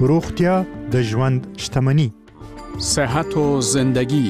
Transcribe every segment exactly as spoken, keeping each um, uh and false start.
روغتیا د ژوند شتمني. صحت و زندگی.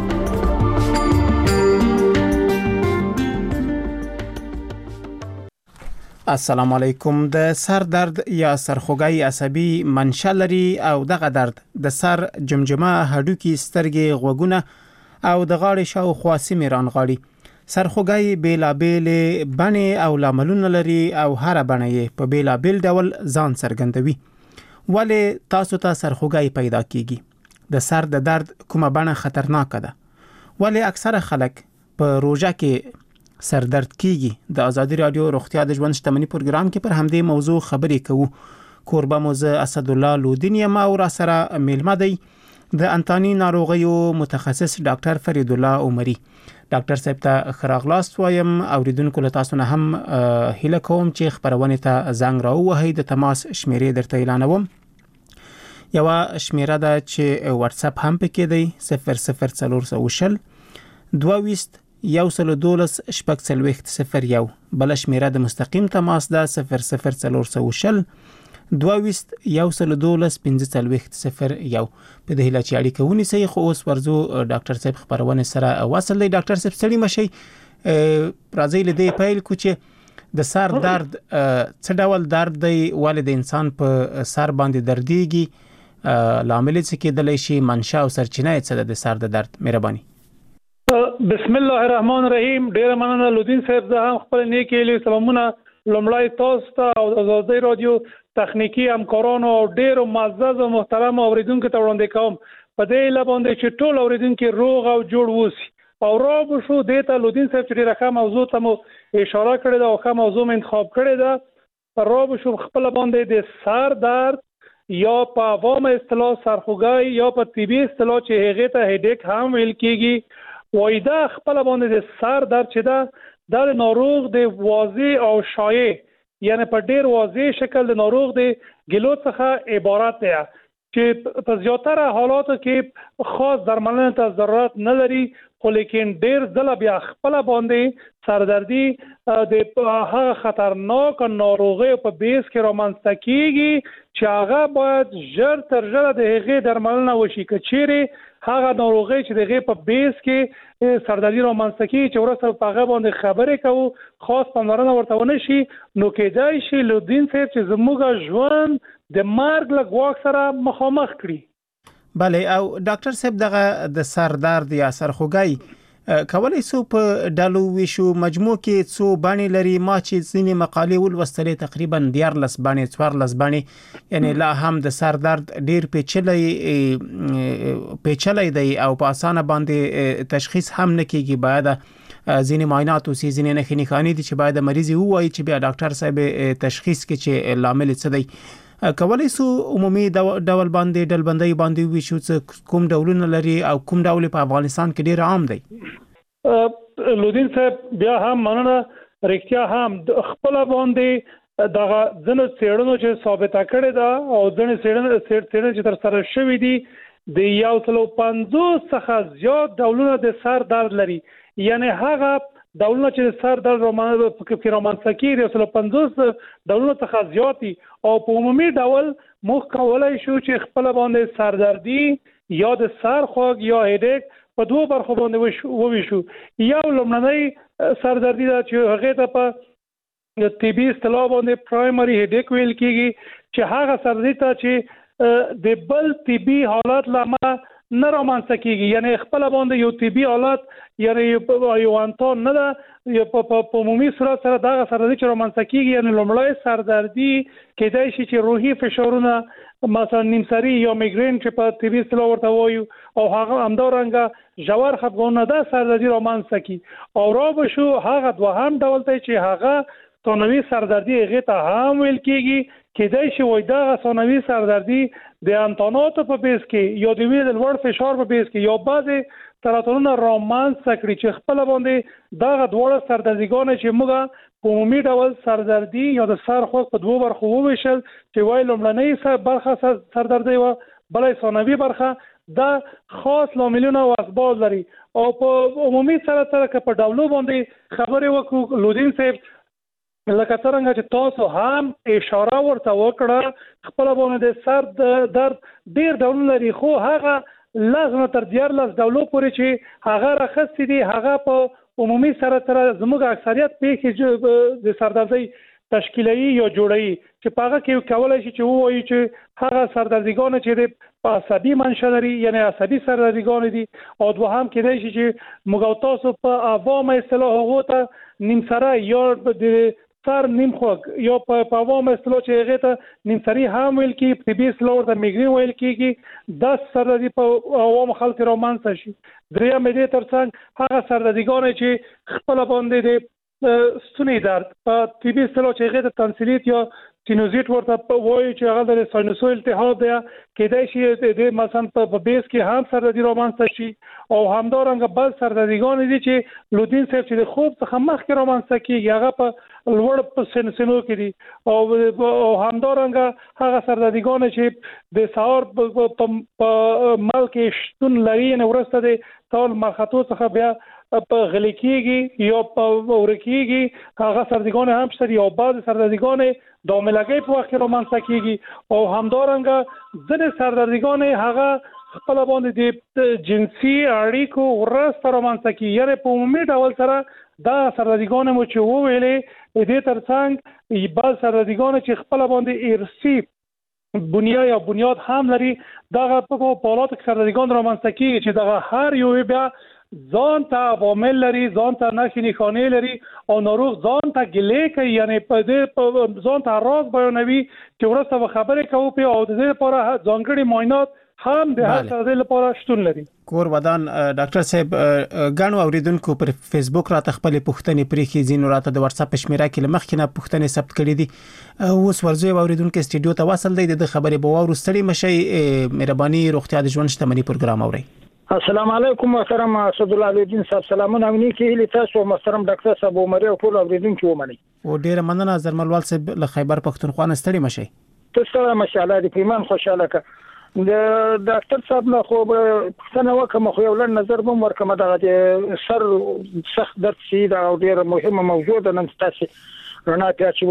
السلام علیکم. د سر درد یا سرخوږی عصبي منشأ لري او دغه درد د سر، جمجمه، هډوکي، سترګې، غوږونه او د غاړې شاوخوا سیمې رانغاړي. سرخوږی بیلابیل بڼې او لاملونه لري او هر بڼه یې په بیلابیل ډول ځان څرګندوي. ولې تاسو ته سرخوږی پیدا کیږي؟ د سر د درد کومه بڼه خطرناک ده؟ ولې اکثره خلک په روژه کې سر درد کیږي؟ د آزادي رادیو روغتیا د ژوند شتمني پروګرام کې پر همدې موضوع خبرې کوو. کوربه مو زه اسد الله لودین یم او را سره میلمه دی د انتاني ناروغیو متخصص ډاکټر فرید الله عمری. ډاکټر صاحب ته خراغلاست وایم. اوریدونکو له تاسو نه هم هیله کوم چې خبرونه ته زنګ راووهئ. د تماس شمیرې درته اعلانوم. یو شمیره ده چې واتس اپ هم پکې دی: صفر صفر څلور سوه شل دوه ویشت یو سل دولس شپږ څلوېښت صفر یو. بل شمیره د مستقیم تماس ده: صفر صفر څلور سوه شل دوه ویشت یو سل دولس پنځه څلوېښت صفر یو. په دې هیله چې اړیکه ونیسئ. خو اوس ورځو ډاکټر صاحب خبرونه سره وصل دی. ډاکټر صاحب ستړي مشئ. راځي له دې پیل کو چې د سر درد څه ډول درد دی؟ ولې د انسان په سر باندې درديږي؟ لامل څه کېدلی شي؟ منشأ او سرچینه څه ده د سر د درد؟ مهرباني. بسم الله الرحمن الرحیم. ډیر مننه لودین صاحب. زه هم خپل نیک هیلې سلامونه لومړی تاسو ته او د آزادي رادیو تخنیکی همکارانو او ډیرو معزز او محترم اوریدونکو ته وړاندې کوم. په دې هیله باندې چې ټول اوریدونکو روغ او جوړ ووسی. او را بشو دیتا لودین صاحب چې ډیره ښه موضوع ته مو اشاره کړې ده او ښه موضوع مې انتخاب کړې ده. را بشو خپل باندې د سر درد یا په عوام اصطلاح سرخوږی یا په طبي اصطلاح چې هغه ته هډیک هم ویل کیږي، وای دا خپل باندې د سر درد چې دا د ناروغ د واضح او شایع، یعنی په ډیر واضح شکل د ناروغ د ګلو څخه عبارت دی چې په زیاتره حالاتو کې خاص درملنه ته ضرورت نه لري. خو لیکن ډیر ځله بیا خپل باندې سردردي د هغه خطرناک ناروغي په بیس کې رامنځته کیږي چې هغه باید ژر تر ژره د هغې درملنه وشي. که چیرې هغه ناروغي چې د هغې په بیس کې سردردي رامنځته کیږي چې وروسته په هغه باندې خبرې کوو، خاص پاملرنه ورته ونه شي، نو کېدای شي لودین صاحب چې زموږ ژوند د مرګ له ګواښ سره مخامخ کړي. بله. او ډاکټر صاحب دغه د سر درد یا سرخوږی کولای سو په ډلو ویشو؟ مجموع کې څو بڼې لري؟ ما چې ځینې مقالې ولوستلې تقریبا دیارلس بڼې څوارلس بڼې، یعنی لا هم د سر درد ډیر پیچلی پیچلی دی او په اسانه باندې تشخیص هم نه کیږي. باید ځینې معاینات او ځینې نښې نښانې دي چې باید مریض ووایي چې بیا ډاکټر صاحب تشخیص کې چې لامل څه دی. کولای سو عمومي ډول باندې ډلبندۍ باندې ویشو چې کوم ډولونه لري او کوم ډول په افغانستان کې ډیر عام دی؟ لودین صاحب بیا هم مننه. رښتیا هم خپل باندې دغه ځنه څېړنو چې ثابته کړې ده او ځنه څېړنې څېړنې چې تر سره شوې دي د یو سل پنځوس څخه زیات ډولونه د سر درد لري. یعنی هغه ډولونه چې سر درد کې رامنځته کېږي یو سل پنځوس ډولونه څخه زیات دي. او په عمومي ډول موږ کولی شو چې خپل باندې سردردي یا د سر خوږ یا هډیک په دوه برخو باندې وویشو. یو لومړنۍ سردردي ده چې هغې ته په طبي اصطلاح باندې پرایمري هډیک ویل کېږي، چې هغه سردردي ته چې د بل طبي حالت له امله نه رامنځته کېږي، یعنی خپل باندې یو طبي حالت یعنی یو انتان نه ده. په عمومي صورت سره دغه سردردي چې رامنځته کېږي، یعنی لومړی سردردي کېدای شي چې روحي فشارونه مثلا نیمسري یا میګرین چې په طبي اصطلاح ورته وایو او هغه همدارنګه ژور خفګانونه ده سردردي رامنځته کړي. او را به شو هغه دوهم ډول دی چې هغه ثانوي سردردي هغې ته هم ویل کېږي. کېدای شي وایي دغه ثانوي سردردي د انتاناتو په بیس کې یا د وینې د لوړ فشار په بیس کې یا بعضې سرطانونه رامنځته کړي چې خپل باندې دغه دواړه سردردیګانې چې موږ په عمومي ډول سردردي یا د سر خوږ په دوو برخو وویشل، چې وایي لومړنۍ برخه سردردي وه، بله ثانوي برخه، دا خاص لاملونه او اسباب لري. او په عمومي سره سره که په ډولو باندې خبرې وکړو لودین صاحب، لکه څنګه چې تاسو هم اشاره ورته وکړه خپل باندې د سر درد ډیر ډولونه لري خو هغه لازم تر دیارلس ډولو پورې چې هغه راخستې دي هغه په عمومي سره تر زموږ اکثریت پیښې د سردردۍ تشکیلي یا جوړي چې په هغه کې کولای شي چې وایي چې هغه سردردګان چې په عصبي منشأ لري یعنی عصبي سردردګان دي او دوهم کېدای شي چې موږ تاسو په عوام اصطلاح هغه ته نیم سره یا د سر نیم خوږ یا په عوام اصطلاح چې هغه ته نیم سری هم ویل کی په بي اس لور د میګرین ویل کیږي د سردردي په عوام خلک رومانس شي دریم دې ترڅنګ هغه سردردګان چې خپل باندې د ستوني درد په طبي اصطلاح چې هغه ته تنسیلیت یا سینوزیت ورته وایي چې هغه د ساینوسو التهاب دی کېدای شي د مثلا په بیس کې هم سردردي رومانس شي او همدارنګه بل سردردګان دي چې لودین صاحب چې د خوب څخه مخکې رومانس کیږي هغه په لوړ په سنسینو کې دي او همدارنګه هغه سردردګان چې د سهار په مال کې شتون لري نه ورسته د ټول مرخصو څخه بیا په غلي کېږي یا په ورکیږي هغه سردردګان هم شته او بعض سردردګان د عملګي په وخت رومانس کیږي او همدارنګه ځینې سردردګان هغه خپل باندې د جنسي اړیکو ورسته رومانس کیږي یعنی په عمومي ډول سره دا سردردګان مو چې وویلې دې ترڅنګ بعض سردردګان چې خپل باندې ارثي بنیاد یا بنیاد هم لري دغه په حالات کې سردردګان رومانس کیږي چې دغه هر یو بیا ځان ته عوامل لري ځان ته نښې نښانې لري او ناروغ ځان ته ګیلې کوي یعنی په دې ځان ته راز بیانوي چې ورسته خبرې کوو په او د دې لپاره ځانګړي معاینات هم د هر څه لپاره شتون لري کور ودان ډاکټر صاحب غاڼو اوریدونکو پر فیسبوک راته خپل پوښتنې پرېخي زینو راته د واتس اپ شمیره کې مخکې نه پوښتنې ثبت کړې دي اوس ورځي اوریدونکو استډیو ته واصل دی د خبرې به وورو ستړي مشي مهرباني روغتیا د ژوند شتمنۍ پروګرام اوري السلام علیکم محترم اسد الله الدین صاحب سلامونه امني کې له تاسو محترم ډاکټر صاحب عمر او ټول اوریدونکو ومني او ډیر مننه زرملوال صاحب له خیبر پختونخوا ستړي مشي تاسو ماشاءالله د پیمان خوشاله ک د ډاکټر صاحب نه خو څنګه وکم خو یو لن نظر بم ورکم د سر سخت درد شي دا ډیر مهمه موضوع ده نن تاسو رڼا پیاچو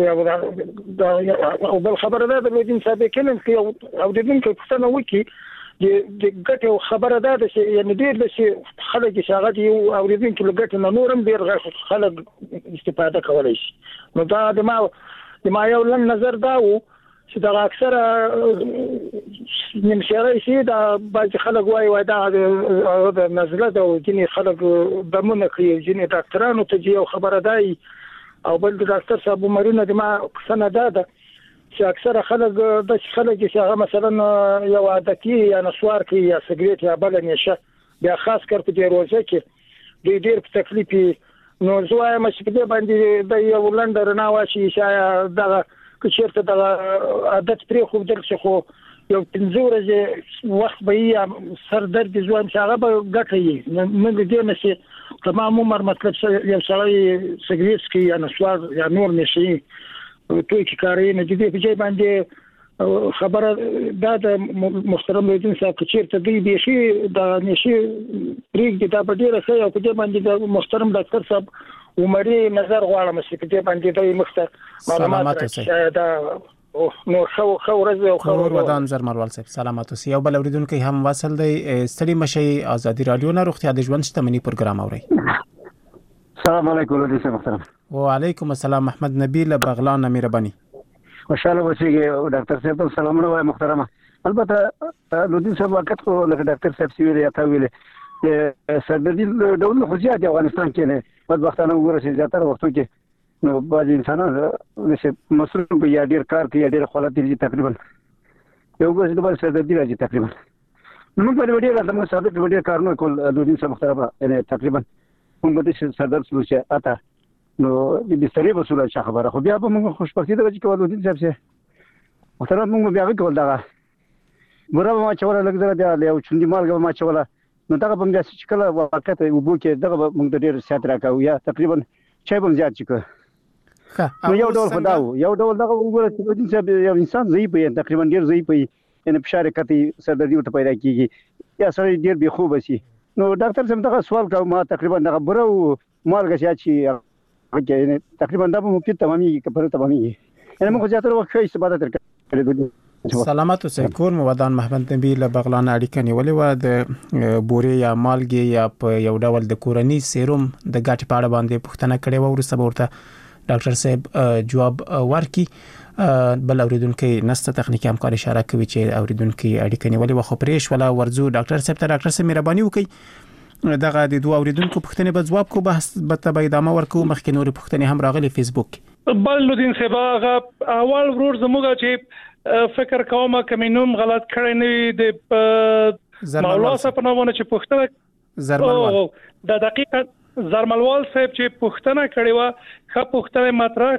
او بل خبره ده د دین صاحب کلم کې او د دین کې څنګه وکی د ګټو خبره ده چې یعنی ډیر د شي خلک چې هغه دی او د دین کې ګټ نه نورم ډیر خلک استفاده کولای شي نو دا د ما د ما یو لن نظر دا و چې دا اکثره نمشيري شي دا بعض خلک وای وای دا د نزله دا ځینې خلک دمونه کوي ځینې ډاکټرانو ته یو خبره ده او بل ډاکټر صاحب مرینه د ما څنګه ده چې اکثره خلک د خلک چې هغه مثلا یو عادتي یا نسوار کوي یا سګریټ یا بل نشه بیا خاص کر په دې روزه کې ډېر ډېر تکلیف نو زوای مې په دې باندې د یو لندر نه واشي چې دا کچېرته د عادت پرې خو درڅ خو یو پنځه ورځې وخت به یې سر درد زوام چې هغه به ګټي نه دې نشي تمام عمر مطلب یو سړی سګریټ کوي یا نسوار یا نور نشي توی چې کاري نه دي په ځای باندې خبره دا د محترم لیدون صاحب چیرته دی به شي د نشي ریګ د په ډیره ښه او په دې باندې د محترم ډاکټر صاحب عمري نظر غواړم چې په دې باندې د مخته معلومات راځي دا نو خو خو ورځ او خو ودان زرمروال صاحب سلامات اوسئ او بل اوریدونکو هم واصل دی ستړي مشي ازادي رادیو نه روغتیا د ژوند شتمنۍ پروګرام اوري السلام علیکم ولې محترم وعلیکم السلام محمد نبیل بغلان مهرباني خوشاله اوسئ ډاکټر صاحب سلامونه وایم محترمه البته لودین صاحب وخت خو لکه ډاکټر صاحب سی ویل یا تا ویل سردردي ډول خو زیات افغانستان کې نه په وختانه وګورئ چې زیاتره وختو کې نو بعض انسانان چې مصروف یا ډیر کار کوي ډیر خلک دي تقریبا یو ګوز د بل سردردي راځي تقریبا نو په دې ډیر د مصابت په ډیر کارونه کول لودین صاحب محترمه یعنی تقریبا موږ د سردرد سلوچه اته نو د بسترې وسوله چې خبره خو بیا به موږ خوشبختي درځي کول ودین صاحب سه محترم موږ بیا کول دا ګوره ما چوره لګ زره دی یو چوندې مالګه ما چوله نو دا به موږ چې کله وخت وبو کې دغه موږ د ډیر سات راکاو یا تقریبا چای به زیات چکه نو یو ډول خداو یو ډول دغه وګوره چې ودین صاحب یو انسان ضعیف وي تقریبا ډیر ضعیف وي یعنی فشار کتي سردردي ورته پیدا کیږي یا سره ډیر به خوب شي نو ډاکټر صاحب دغه سوال کوم ما تقریبا دغه برو مالګه شي کې تقریبا دا به مفید تمامي کې پر تمامي یعنی موږ زیاتره وخت ښه استفاده ترکړو. سلامات اوسئ. کور مو ودان محمد نبی له بغلان اړیکه نیولې و د بورې یا مالګې یا په یو ډول د کورني سیروم د ګټې په اړه باندې پوښتنه کړې و. وروسته به ورته ډاکټر صاحب جواب ورکړي. بل اوریدونکو نسته تخنیکی همکار اشاره کوي چې اوریدونکو اړیکه نیولې و خو پرېښ ولا ورزو ډاکټر صاحب ته. ډاکټر صاحب مهرباني وکړئ دغه د دوه اوریدونکو پوښتنې به جواب کو بحث به تبع ادامه ورکو. مخکې نور پوښتنې هم راغلي فیسبوک. بل لودین صاحب اول ورور زموږ چې فکر کوم کمینوم غلط کړی نه دی د مولا صاحب په نومونه چې پوښتنه زرملوال د دقیقه زرملوال صاحب چې پوښتنه کړې و ښه پوښتنه مطرح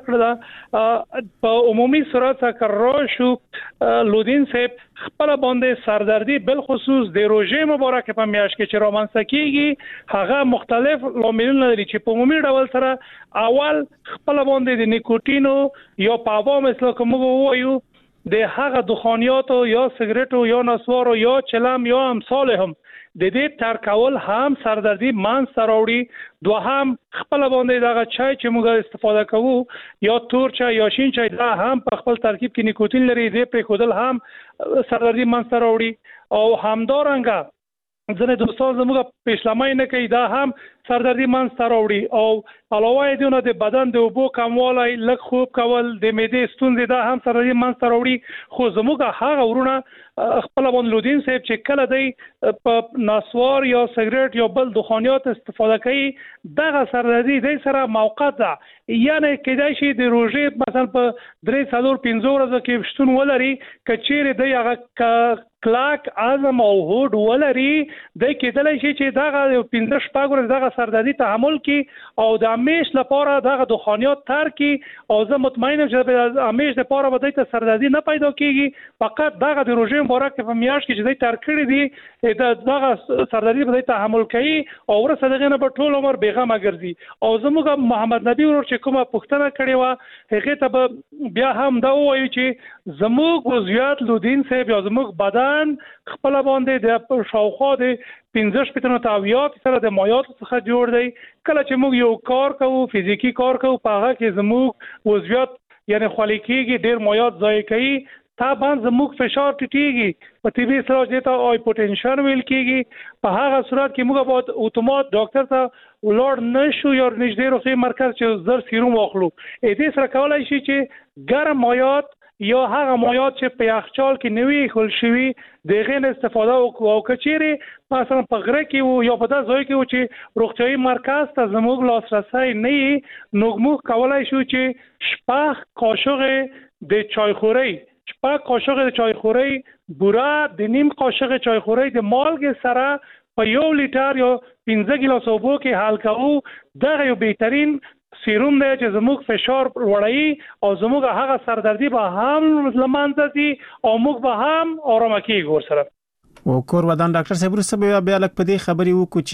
کړه په عمومي صورت کار شو. لودین صاحب خپل باندې سردردي بل خصوص د روزه مبارک په میاشت کې چې رومانس کیږي هغه مختلف لاملونه لري چې په عمومي ډول سره اول خپل باندې د نیکوتینو یا پاوا مثل کوم وایو د هغه دخانیاتو یا سیګریټو یا نسوارو یا چلم یا امثال هم د دې تر کول هم سردردي مان سراوړي. دوهم خپل باندې دغه چای چې موږ استفاده کوو یا تور چای یا شین چای دا هم په خپل ترکیب کې نیکوتین لري. دې په خودل هم سردردي مان سراوړي او همدارنګه ځنه دوستان زموږ پېشلمای نه کوي دا هم سردردي مان سراوړي او علاوه دې نه د بدن د اوبو کموالی لږ خوب کول د معدې ستونزې دا هم سردردي مان سراوړي. خو زموږ هغه ورونه خپل باندې لودین صاحب چې کله دی په نسوار یا سیګریټ یا بل دخانیات استفاده کوي دغه سردردي د سره موقت ده یعنی کېدای شي د روزه مثلا په درې څلور پنځه ورځې کې شتون ولري کچېره دی هغه کلاک اعظم او هوډ ولري د کېدای شي چې دغه پنځه شپږ ورځې دغه سردردي تحمل کی او د همیش لپاره دغه دخانیات تر کی او زه مطمئنم چې د همیش لپاره به د سردردي نه پیدا کیږي. فقط دغه د روزه مبارک په میاشت کې چې د تر کړی دی د دغه سردردي به تحمل کوي او ورسره دغه نه په ټول عمر بیغمه ګرځي. او زموږ محمد نبی ورور چې کومه پوښتنه کړې و هغه ته بیا هم دا وایي چې زموږ وضعیت لودین صاحب یا زموږ بدن خپل باندې د شاوخوا د پنځه شپږ تاویات سره د مایات څخه جوړ دی. کله چې موږ یو کار کوو فزیکی کار کوو په هغه کې زموږ وضعیت یعنی خلیکيږي ډیر مایات ضایع کوي طبعا زموږ فشار ټیټیږي په طبي سره چې ته هایپوټنشن ویل کیږي. په هغه صورت کې موږ باید اتومات ډاکټر ته ولور نشو یا نږدې روغتي مرکز چې زر سیروم واخلو. دې سره کولای شي چې ګرم مایات یا هغه مایات چې په یخچال کې نوي خل شوي دغه نه استفاده وکړو او کچېره مثلا په غره کې وو یا په داسې ځای کې وو چې روغتيایي مرکز ته زموږ لاسرسي نه نو موږ کولای شو چې شپږ قاشق د چایخوري شپږ قاشق د چایخوري بوره د نیم قاشق چایخوري د مالګې سره په یو لیټر یا پنځه ګیلاس اوبو کې حل کوو. دغه یو بهترین سیروم دی چې زموږ فشار وړي او زموږ هغه سردردي به هم لمانځي او موږ به هم آرام کیږو سره. او کور ودان ډاکټر صاحب وروسته بیا لک په دې خبرې وکړو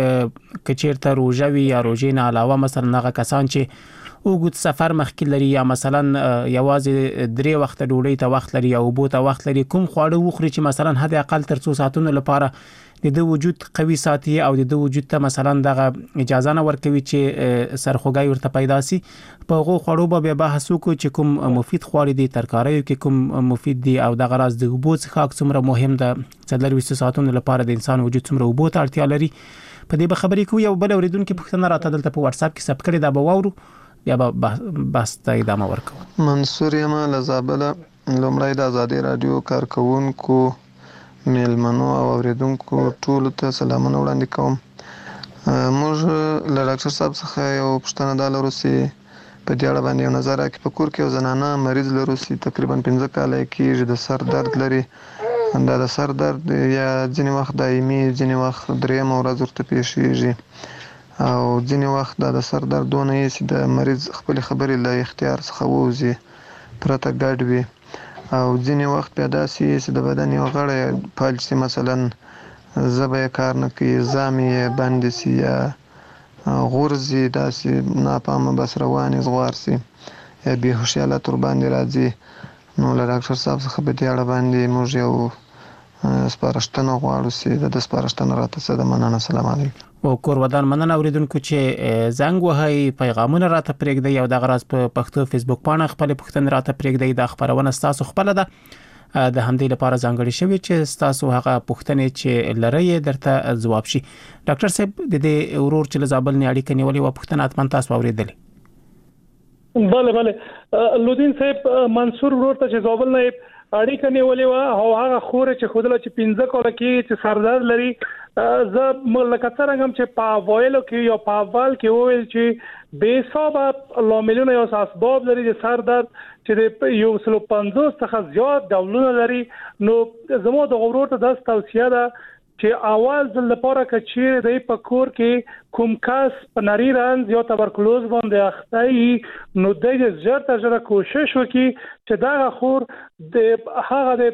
چې کچېرته روزه وي یا روزې نه علاوه مثلا هغه کسان چې وګت سفر مخکې لري یا مثلا یوازې درې وخت ډوډۍ ته وخت لري یا اوبو ته وخت لري کوم خواړه وخوري چې مثلا حد اقل تر څو ساعتونو لپاره د د وجود قوي ساتي او د د وجود ته مثلا دغه اجازه نه ورکوي چې سرخوږی ورته پیدا سي. په هغه خواړو به بحث وکړو چې کوم مفید خواړه دي ترکاریو کې کوم مفید دي او دغه راز د اوبو څخه څومره مهم ده څلور ویشت ساعتونو لپاره د انسان وجود څومره اوبو ته اړتیا لري. په دې به خبرې کوو. یو بل اوریدونکو پوښتنه راته دلته په واتس اپ کې ثبت کړې ده به واورو بیا به بحث ته ادامه ورکوو. منصور یم له زابله. لومړی د ازادي رادیو کارکونکو میلمنو او اوریدونکو ټول ته سلامونه وړاندې کوم. موږ له ډاکټر صاحب څخه یو پوښتنه ده لرو چې په دې اړه باندې یو نظر راکړي. په کور کې یو زنانه مریض لرو چې تقریبا پنځه کاله کېږي د سر درد لري. دا د سر درد یا ځینې وخت دایمي ځینې وخت درېیمه ورځ ورته پیښیږي او ځینې وخت دا د سر درد دونه یې چې د مریض خپلې خبرې له اختیار څخه ووځي پرته ګډ وي او ځینې وخت بیا داسې چې د بدن یو غړی فلج شي مثلا ژبه یې کار نه کوي زامې یې بندې شي یا غورځي داسې ناپامه بس روانې زغوار شي یا بېهوشي حالت ورباندې راځي. نو له ډاکټر صاحب څخه په دې اړه باندې موږ یو سپارښتنه غواړو چې د سپارښتنه راته څه د مننه. سلام علیکم. او کور ودان مننه اوریدونکو چې زنګ وهي پیغامونه راته پرېږدي او د غراز په پښتو فیسبوک باندې خپل پښتنه راته پرېږدي د خبرونه تاسو خپل ده د همدې لپاره ځانګړي شوی چې تاسو هغه پښتنه چې لري درته جواب شي. ډاکټر صاحب د دې ورور چې لزابل نه اړیکه نیولې و پښتنه اتمن تاسو اوریدلې؟ بله بله لودین صاحب منصور ورور ته چې زابل نه اړیکه نیولې و او هغه خور چې خودله چې پنځه کال کې چې سردار لري زه ملکه څنګه چې په وایلو کې یا په اول کې وویل چې به حساب لاملونه یا اسباب لري چې سردار چې یو سل پنځوس څخه زیات ډولونه لري. نو زموږ د ورور ته د توصیه ده چې اول ځل لپاره کچې د په کور کې کوم کس په نری رنځ یا تبرکلوز باندې اخته نو د زړه تر زړه کوشش وکړي چې دا خور د هغه د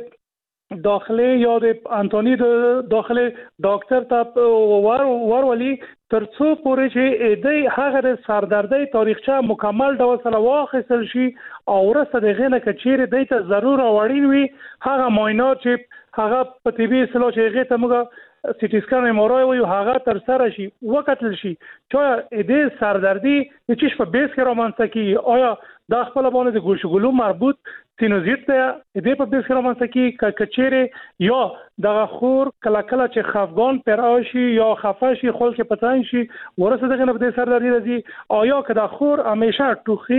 داخلي یا د انټونی د داخلي ډاکټر ته ور ورولي ترڅو پورې چې د هغه د سردردۍ تاریخچه مکمل ډول سره واخیستل شي او ورسره دغه نه کچېره د ته ضرور اړین وي هغه معاینات چې هغه په ټي بي سلو چې هغه ته موږ سی ټي سکان ام ار آی وي هغه تر سره شي وکتل شي چې د سردردي چې په بیس کې رومانسه کې آیا دا خپل باندې د ګوشګلو مربوط سینوزیت ته د په بیس کې رومانسه کې کچېره یا د خور کله کله چې خفګان پر آشي یا خفه شي خل کې پتان شي ورسره دغه په سردردي راځي آیا که د خور همیشه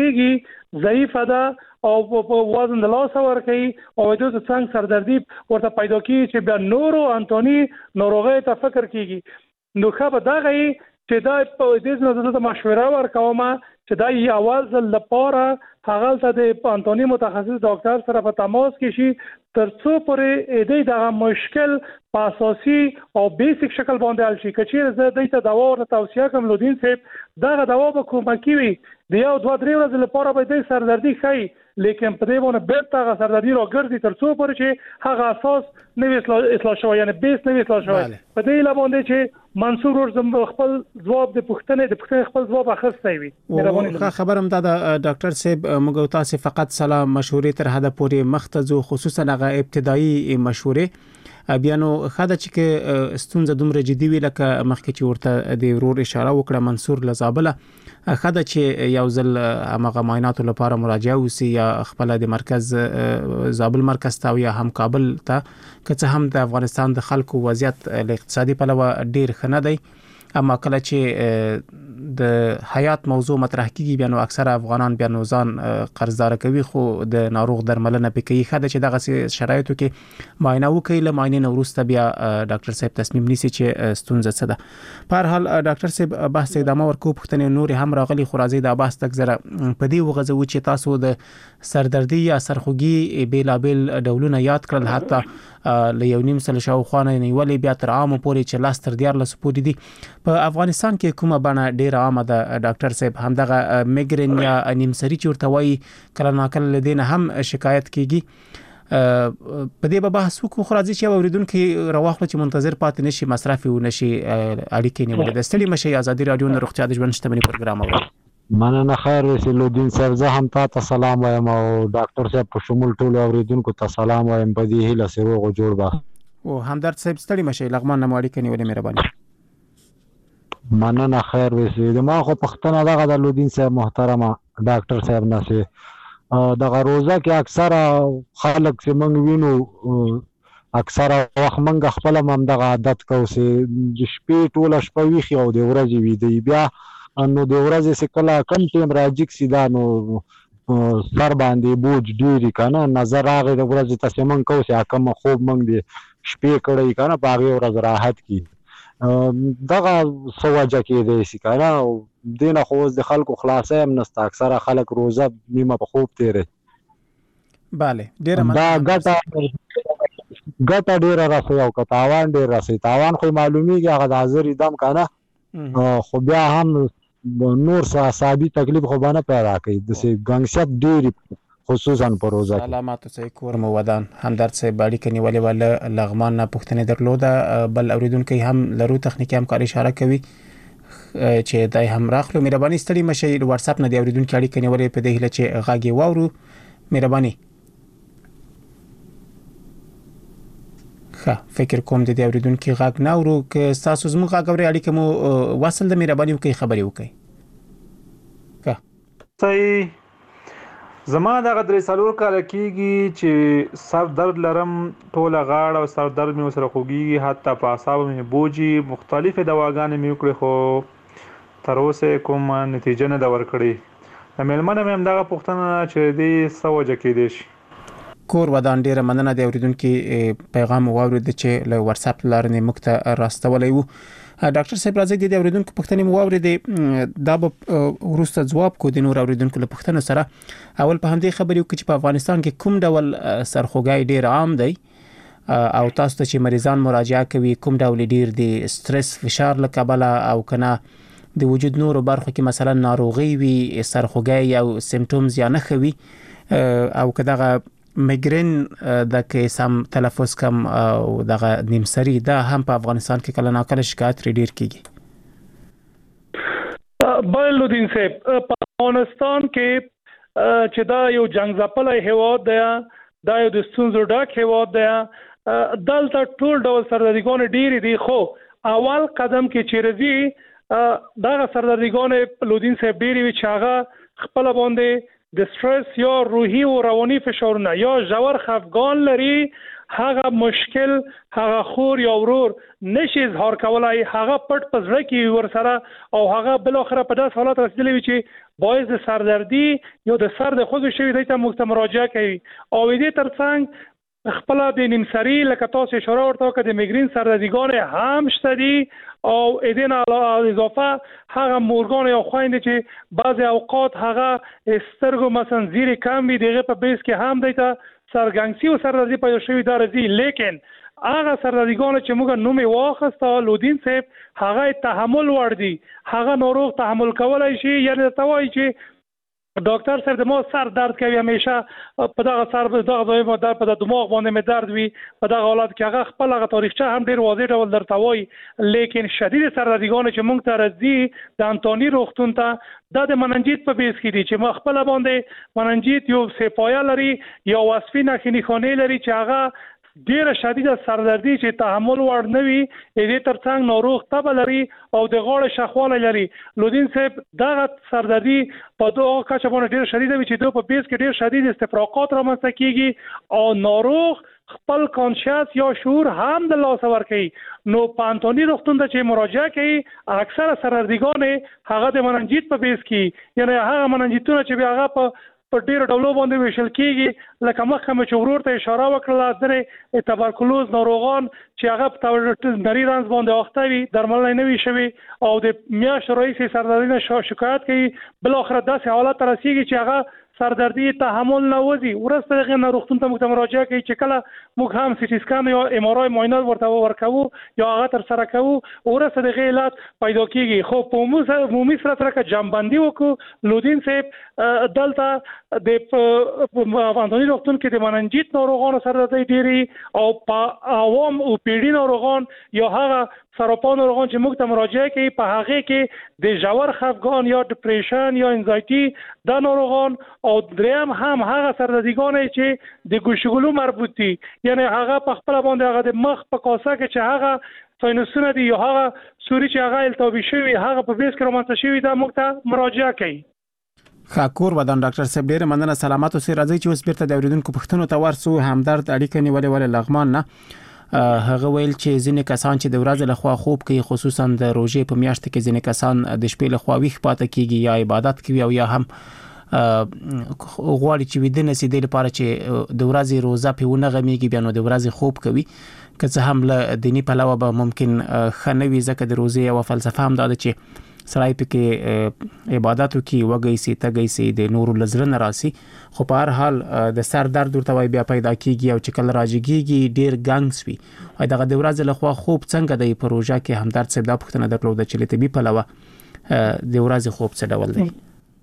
ټوخیږي ضعیف ده او په وزن د لاس ور کوي او د څنګه سردردي ورته پیدا کیږي چې بیا نورو انټونی ناروغي ته فکر کیږي نو خو به دغه چې دا په دې ځنه د مشوره ورکومه چې دا یو اول ځل لپاره هغه ته د انټونی متخصص ډاکټر سره په تماس کې شي ترڅو پرې دې دا مشکل په اساسي او بیسیک شکل باندې حل شي. کچېر زه دې ته دوا ورته توصیه کوم لودین صاحب دا دوا به کومکی وي د یو دوه درې ورځې لپاره به دې سردردي خي لیکن په دې باندې بیرته هغه سردردي راګرځي ترڅو پرې چې هغه اساس نوې اصلاح شوی یعنی بیس نوې اصلاح شوی په دې لابندې چې منصور ورزم خپل جواب د پښتنې د پښتنې خپل جواب اخستای وي. خو خبرم دا د ډاکټر صاحب موږ تاسو فقط سلام مشورې تر حد پورې مختزو خصوصا هغه ابتدایي مشورې بیا نو خاله چې ستونزه دومره جدي وی لکه مخکې چې ورته د ورور اشاره وکړه منصور لزابله خاله چې یو ځل هغه معاینات لپاره مراجعه وسی یا خپل د مرکز زابل مرکز ته یا هم کابل ته که هم د افغانستان د خلکو وضعیت اقتصادي پلوه ډیر خنه دی اما کله چې د حیات موضوع مطرح کیږي بیا نو اکثره افغانان بیا نو ځان قرضدار کوي خو د ناروغ درملنه پکې خاله چې دغه شرایطو کې معاینه وکړي له معاینې نو وروسته بیا ډاکټر صاحب تصمیم نیسي چې ستونزه څه ده. په هر حال ډاکټر صاحب بحث ادامه ورکو پښتنې نور هم راغلي خو راځي د بحث تک زره په دې وغځو چې تاسو د سردردي یا سرخوږي بیلابل ډولونه یاد کړل حتی له یو نیم سل شاوخوا نه نیولې بیا تر عامو پورې چې لاس تر دیار لس پورې دي. په افغانستان کې کومه بڼه ډیره عامه ده ډاکټر صاحب همدغه میګرین یا نیمسری چورته وایي کله ناکله لدین هم شکایت کیږي په دې به بحث وکړو خو راځي چې اوریدونکو رواخله چې منتظر پاتې نشي مصرف و نشي اړیکې نیولې د ستړي مشي ازادي رادیو نه روغتیا د ژوند شتمنۍ پروګرام اوري. مننه خیر وسیلودین صاحب زه هم تاسو سلام وایم او ډاکټر صاحب په شمول ټول اوریدونکو ته سلام وایم په دې هیله سره غو جوړ با او همدرد صاحب ستړي مشي لغمان نه اړیکې نیولې مهرباني. مننه خیر وسیله ما خو پښتنه دغه د لودین صاحب محترمه ډاکټر صاحب نشه دغه روزه کې اکثره خلک چې موږ وینو اکثره وخت موږ خپل هم دغه عادت کوو چې د شپې ټوله شپه ویښ او د ورځې ویده بیا نو د ورځې چې کله کم ټیم راځي سیدا نو سر باندې بوج ډیری کنه نظر راغی د ورځې تاسو موږ کوو چې کوم خوب موږ د شپې کړی کنه باغ ورځ راحت کی دغه سوجه کې دی سي کنه دینه خو د خلکو خلاصې هم نست اکثره خلک روزه نیمه په خوب تیري. bale ډیره دا ګټه ګټه ډیره راځي او که تاوان ډیر راځي تاوان خو معلومیږي هغه د حاضر دم کنه خو بیا هم نور اعصابي تکلیف خو باندې پیدا کوي د سي ګنګشت ډيري خصوصا په روزه علامات سې کور مو ودان همدرد سې باډي کني ولې ول لغمان نه پښتنې درلوده بل اوریدونکو هم لرو تخنیکی همکاري اشاره کوي چې دای هم راخلو مهرباني ستړي مشي واتس اپ نه دی اوریدونکو اړیکې کني ولې په دې هله چې غاګي واورو مهرباني ښه فکر کوم د دې اوریدونکو غږ نه ورو ک تاسو زموږ غږ اوري اړیکه مو وصل د مهرباني وکړئ خبري وکړئ ښه صحیح زما د غدري سالور کال کېږي چې سر درد لرم ټوله غاړه او سر درد مې وسره خوږي حتی په اعصاب مې بوجي مختلفه دواګانې مې وکړې خو تر اوسه کوم نتیجه نه دا ورکړي د ملمنه مې هم دغه پوښتنه چې دې سوجه کې دي شي کور ودان ډیره مننه د اوریدونکو پیغام واورید چې له واتس اپ لارنه مکته راستولې وو ډاکټر صاحب راځي د اوریدونکو پوښتنې مو واورید دا به ورسته جواب کو د نور اوریدونکو له پوښتنې سره اول په همدې خبرې وکړي چې په افغانستان کې کوم ډول سرخوږی ډیر عام دی او تاسو ته چې مریضان مراجعه کوي کوم ډول ډیر دی سټرس فشار له کبله او کنه د وجود نور برخو کې مثلا ناروغي وي سرخوږی او سیمټومز یا نه خوي او کداغه میګرین د کې سم تلفظ کم او دغه نیمسری دا هم په افغانستان کې کله ناکله شکایت ډیر کیږي بلودین صاحب په افغانستان کې چې دا یو جنگ ځپلې هیواد دی دا یو د ستونزو ډک هیواد دی دلته ټول ډول سردرګون ډیر دي خو اول قدم کې چې رځي دا سردرګون لودین صاحب ډیر وی چاغه خپل باندې د سټرس یا روحي او رواني فشارونه یا ژور خفګان لري هغه مشکل هغه خور یا ورور نشي اظهار کولای هغه پټ پزړه کې ور سره او هغه بل اخره په داس حالت رسیدلی وي چې باعث د سردردي یا د سر د خوځو شوی د ته مراجعه کوي او دې ترڅنګ خپل د نیمسری لکه تاسو اشاره ورته کړه د میګرین سردردګان هم شته دي او اذن علاوه اضافه هغه مورګان یا خويند چې بعضي اوقات هغه سترګو مثلا زیری کم وي دغه په بیس کې هم دیتا سرګنګسي او سردردي پیدا شوی دا رځي لیکن هغه سردردګان چې موږ نومي واخسته لودین صاحب هغه تحمل ور دي هغه ناروغ تحمل کولای شي یعنی توای چې ډاکټر سره د مو سر درد کوي همیشه په دغه سر په دغه ځای مو درد په دماغ باندې مې درد وي په دغه حالت کې هغه خپل هغه تاریخچه هم ډیر واضح ډول درته وایي لیکن شدید سردردګان چې موږ ته راځي د انټونی روغتون ته د مننجیت په بیس کې دي چې ما خپل باندې مننجیت یو سپایا لري یا وصفي نخنی خانه لري چې هغه ډیره شدیده سردردي چې تحمل وړ نه وي دې ترڅنګ ناروغ تب لري او د غاړه شخواله لري لودین صاحب دغه سردردي په دوه کچه باندې ډیره شدیده وي چې دوه په بیس کې ډیر شدید استفراقات رامنځته کیږي او ناروغ خپل کانشس یا شعور هم د لاس ور کوي نو پانتونی روغتون ته چې مراجعه کوي اکثر سردردګان هغه د مننجیت په بیس کې یعنی هغه مننجیتونه چې بیا هغه په په ډیرو ډولو باندې ویشل کیږي لکه مخکې مې چې ورور ته اشاره وکړه درې تبرکلوز ناروغان چې هغه په نری رنځ باندې اخته وي درمل نه وي شوی او د میاشتو رئیس سردردي نه شکایت کوي بل اخر داسې حالت رسیږي چې هغه سردردي تحمل نه وځي ورسته دغه ناروغتون ته موږ مراجعه کوي چې کله موږ هم سی ټي سکان یا ام ار آی معاینات ورته ورکوو یا هغه تر سره کوو ورسته دغه علت پیدا کیږي خو په عمومي سره تر کې جنببندي وکړو لودین صاحب دلته د افغانستاني روغتون کې د مننجیت ناروغانو سردردي ډیری او په عوام او پیډي ناروغان یا هغه سرطان ناروغان چې موږ ته مراجعه کوي په هغه کې د ژور خفګان یا ډیپریشن یا انزایټي د ناروغان او دریم هم هغه سردردګان چې د ګوشګلو مربوط دي یعنی هغه په خپل باندې هغه د مخ په کاسه کې چې هغه ساینسونه دي یا هغه سوري چې هغه التهابي شوی هغه په بیس کې رامنځته شوی دا موږ ته مراجعه کوي خاکور ودان ډاکټر صاحب ډیر مننه سلامات اوسئ راځي چې اوس بیرته د اوریدونکو پوښتنو ته ورسو همدرد اړیکه نیولې ولې لغمان نه هغه ویل چې ځینې کسان چې د ورځې لخوا خوب کوي خصوصا د روزې په میاشت کې ځینې کسان د شپې لخوا ویښ پاتې کیږي یا عبادت کوي او یا هم غواړي چې ودنه سي د لپاره چې د ورځې روزه په ونه غمیږي بیا نو د ورځې خوب کوي که څه هم له دینی پلوه به ممکن خنوي ځکه د روزې او فلسفه هم دا ده چې سړی پکې عبادتو کې وګي سي تګي سي د نور لزر نه راسي خو په هر حال د سر درد ورته وای بیا پیدا کیږي او چې کله راځيږي ډیر ګنګس وي او دغه د ورځې لخوا خوب څنګه د پروژه کې همدرد صاحب دا پوښتنه درلوده چې لته بي پلوه د ورځې خوب څه ډول دی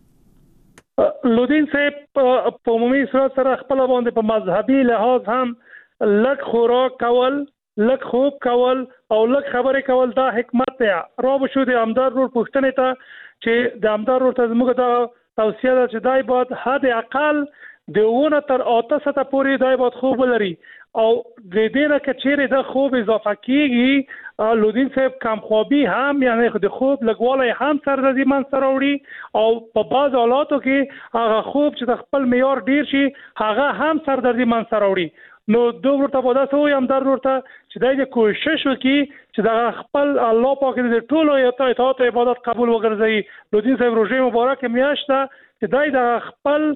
لودین صاحب په عمومي صورت سره خپل باندې په مذهبي لحاظ هم لک خوراک کول لک خوب کول او لک خبرې کول دا حکمت دی را بشو د امدار رور پښتنې ته چې د امدار رور ته موږ دا توصیه ده چې دای بعد حد اقل د ونه تر اته ساعته پورې دا باید خوب ولري او د دې نه کچېره د خوب اضافه کیږي لودین صاحب کمخوابي هم یعنی د خوب لګوالی هم سردردي منځته راوړي او په بعض حالاتو کې هغه خوب چې د خپل معیار ډیر شي هغه هم سردردي منځته راوړي. نو دوه ورته په داسې وي هم در ورته چې دای د کوشش وکړي چې د خپل الله پاک د ټولو اطاعت او عبادت قبول وګرځي. لودین صاحب روژه مبارک میاشت چې دای د خپل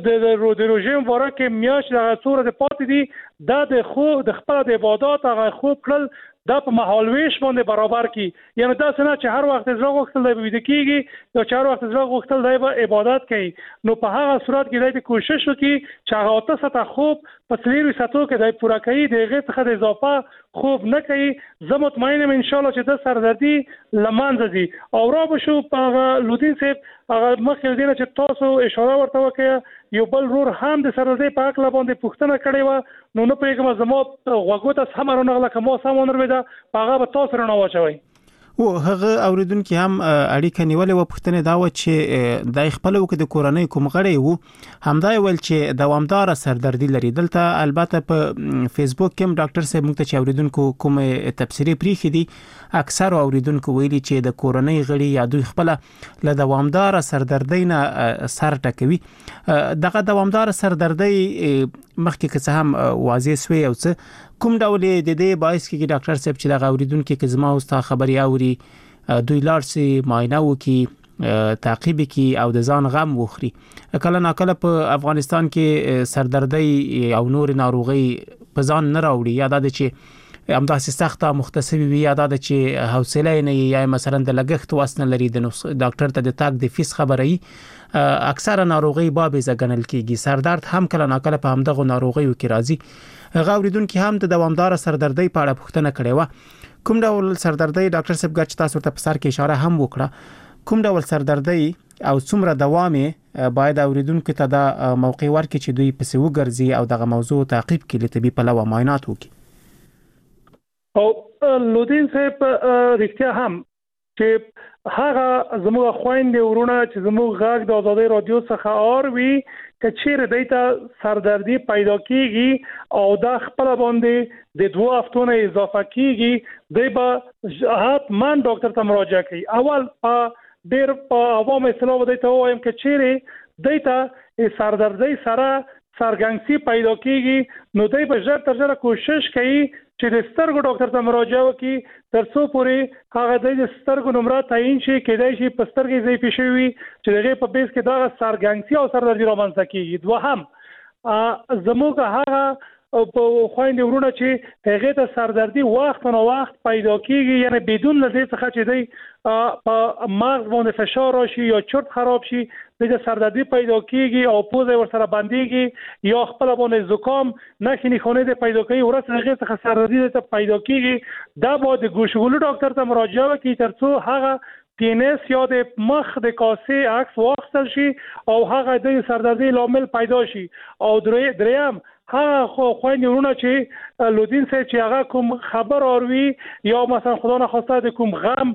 د روژه مبارک میاشت د څوره د پاتې دي دا د خو د خپل د عبادت هغه خوب کړل دا په مهالويش باندې برابر کی یعنی دا څنګه چې هر وخت زړه غوښتل دی وید کیږي او چې هر وخت زړه غوښتل دی به عبادت کوي. نو په هغه صورت کې دی کوشش وکړي چې هغه اته ساعته خوب په څلور ساعتو کې دی پوره کوي دغه څخه د اضافه خوب نه کوي. زه مطمئن یم ان شاء الله چې د سردردي لمانځي دي او را بشو په لودین صاحب هغه مخکې دینه چې تاسو اشاره ورته وکړه یو بل رور هم د سردردي په اړه باندې پوښتنه کړې و نو نه پېږم زمو غوغو ته سمرونه غلا کوم سمون ور هغه به تاسو رڼا واچوي. او هغه اوریدونکو هم اړیکه نیولې و پښتنه دا و چې د خپل وکړه د کورنۍ کوم غړي وو همدای ول چې دوامدار سردردي لري. دلته البته په فیسبوک کې ډاکټر صاحب موږ ته اوریدونکو کوم تفسیری پریخي دي اکثر اوریدونکو ویلي چې د کورنۍ غړي یا دوی خپل له دوامدار سردردي نه سر ټکوي. دغه دوامدار سردردي مخکې که څه هم واضح سوی او څه کوم ډول د دې باعث کې ډاکټر صاحب چې د اوریدونکو کې زما او ستا خبري اوري دوی لارسي معاینه وکي تعقیب کی او د ځان غم وخوري. کله ناکله په افغانستان کې سردردي او نور ناروغي په ځان نه راوړي یا د چې همداسې سخته مختصوي وي یا د چې حوصله نه یا مثلا د لګښت واسنه لري د ډاکټر ته د تاک د فیس خبري اکثره ناروغي باب زګنل کیږي. سردرد هم کله ناکله په همدغه ناروغي کې راځي. غوړیدونکو هم د دوامدار سردردي په اړه پوښتنه کړې و کوم ډول سردردي ډاکټر صاحب ګچ تاسو ته په سر کې اشاره هم وکړه کوم ډول سردردي او څومره دوام باید اوریدونکو ته د موقع ورکړي چې دوی په سیو ګرځي او دغه موضوع تعقیب کړي طبي په لوا معاینات وکړي. او لودین صاحب رښتیا هم چې هغه زموږ خويندې ورونه چې زموږ غږ د آزادۍ رادیو څخه اوروي کچېره دیتا سردردي پیدا کیږي او دا خپل باندې د دوه هفتونو اضافه کیږي دی به حتما ډاکټر ته مراجعه کوي. اول په ډېر په عوام اسلام دیتا وایم کچېره دیتا سردردي سره سرګنګسي پیدا کیږي نو دی به ژر تر ژره کوشش کوي چې د سترګو ډاکټر ته مراجعه وکړي تر څو پورې هغه د سترګو نمبر تعین شي کېدای شي په سترګې ضعیف شي چې دغه په بیس کې دا سرګنګسي او سردردي رامنځته کیږي. دوهم زموږ هغه په خويندې ورونه چې هغه ته سردردي وخت نو وخت پیدا کیږي یعنی بدون لږه څه چې دی په مغز باندې فشار راشي یا چرت خراب شي د سردردي پیدا کیږي او پوزه ور سره باندېږي یا خپل باندې زکام نخینی خونه د پیدا کوي ورته هغه څخه سردردي ته پیدا کیږي دا به د ګوشغولو ډاکټر ته مراجعه وکړي تر څو هغه پی ان اس یا د مخ د کاسې عکس واخیستل شي او هغه د سردردي لامل پیدا شي. او دریم هغه خو خويندې ورونه چې لودین صاحب چې هغه کوم خبر اوروي یا مثلا خدا نه خواسته د کوم غم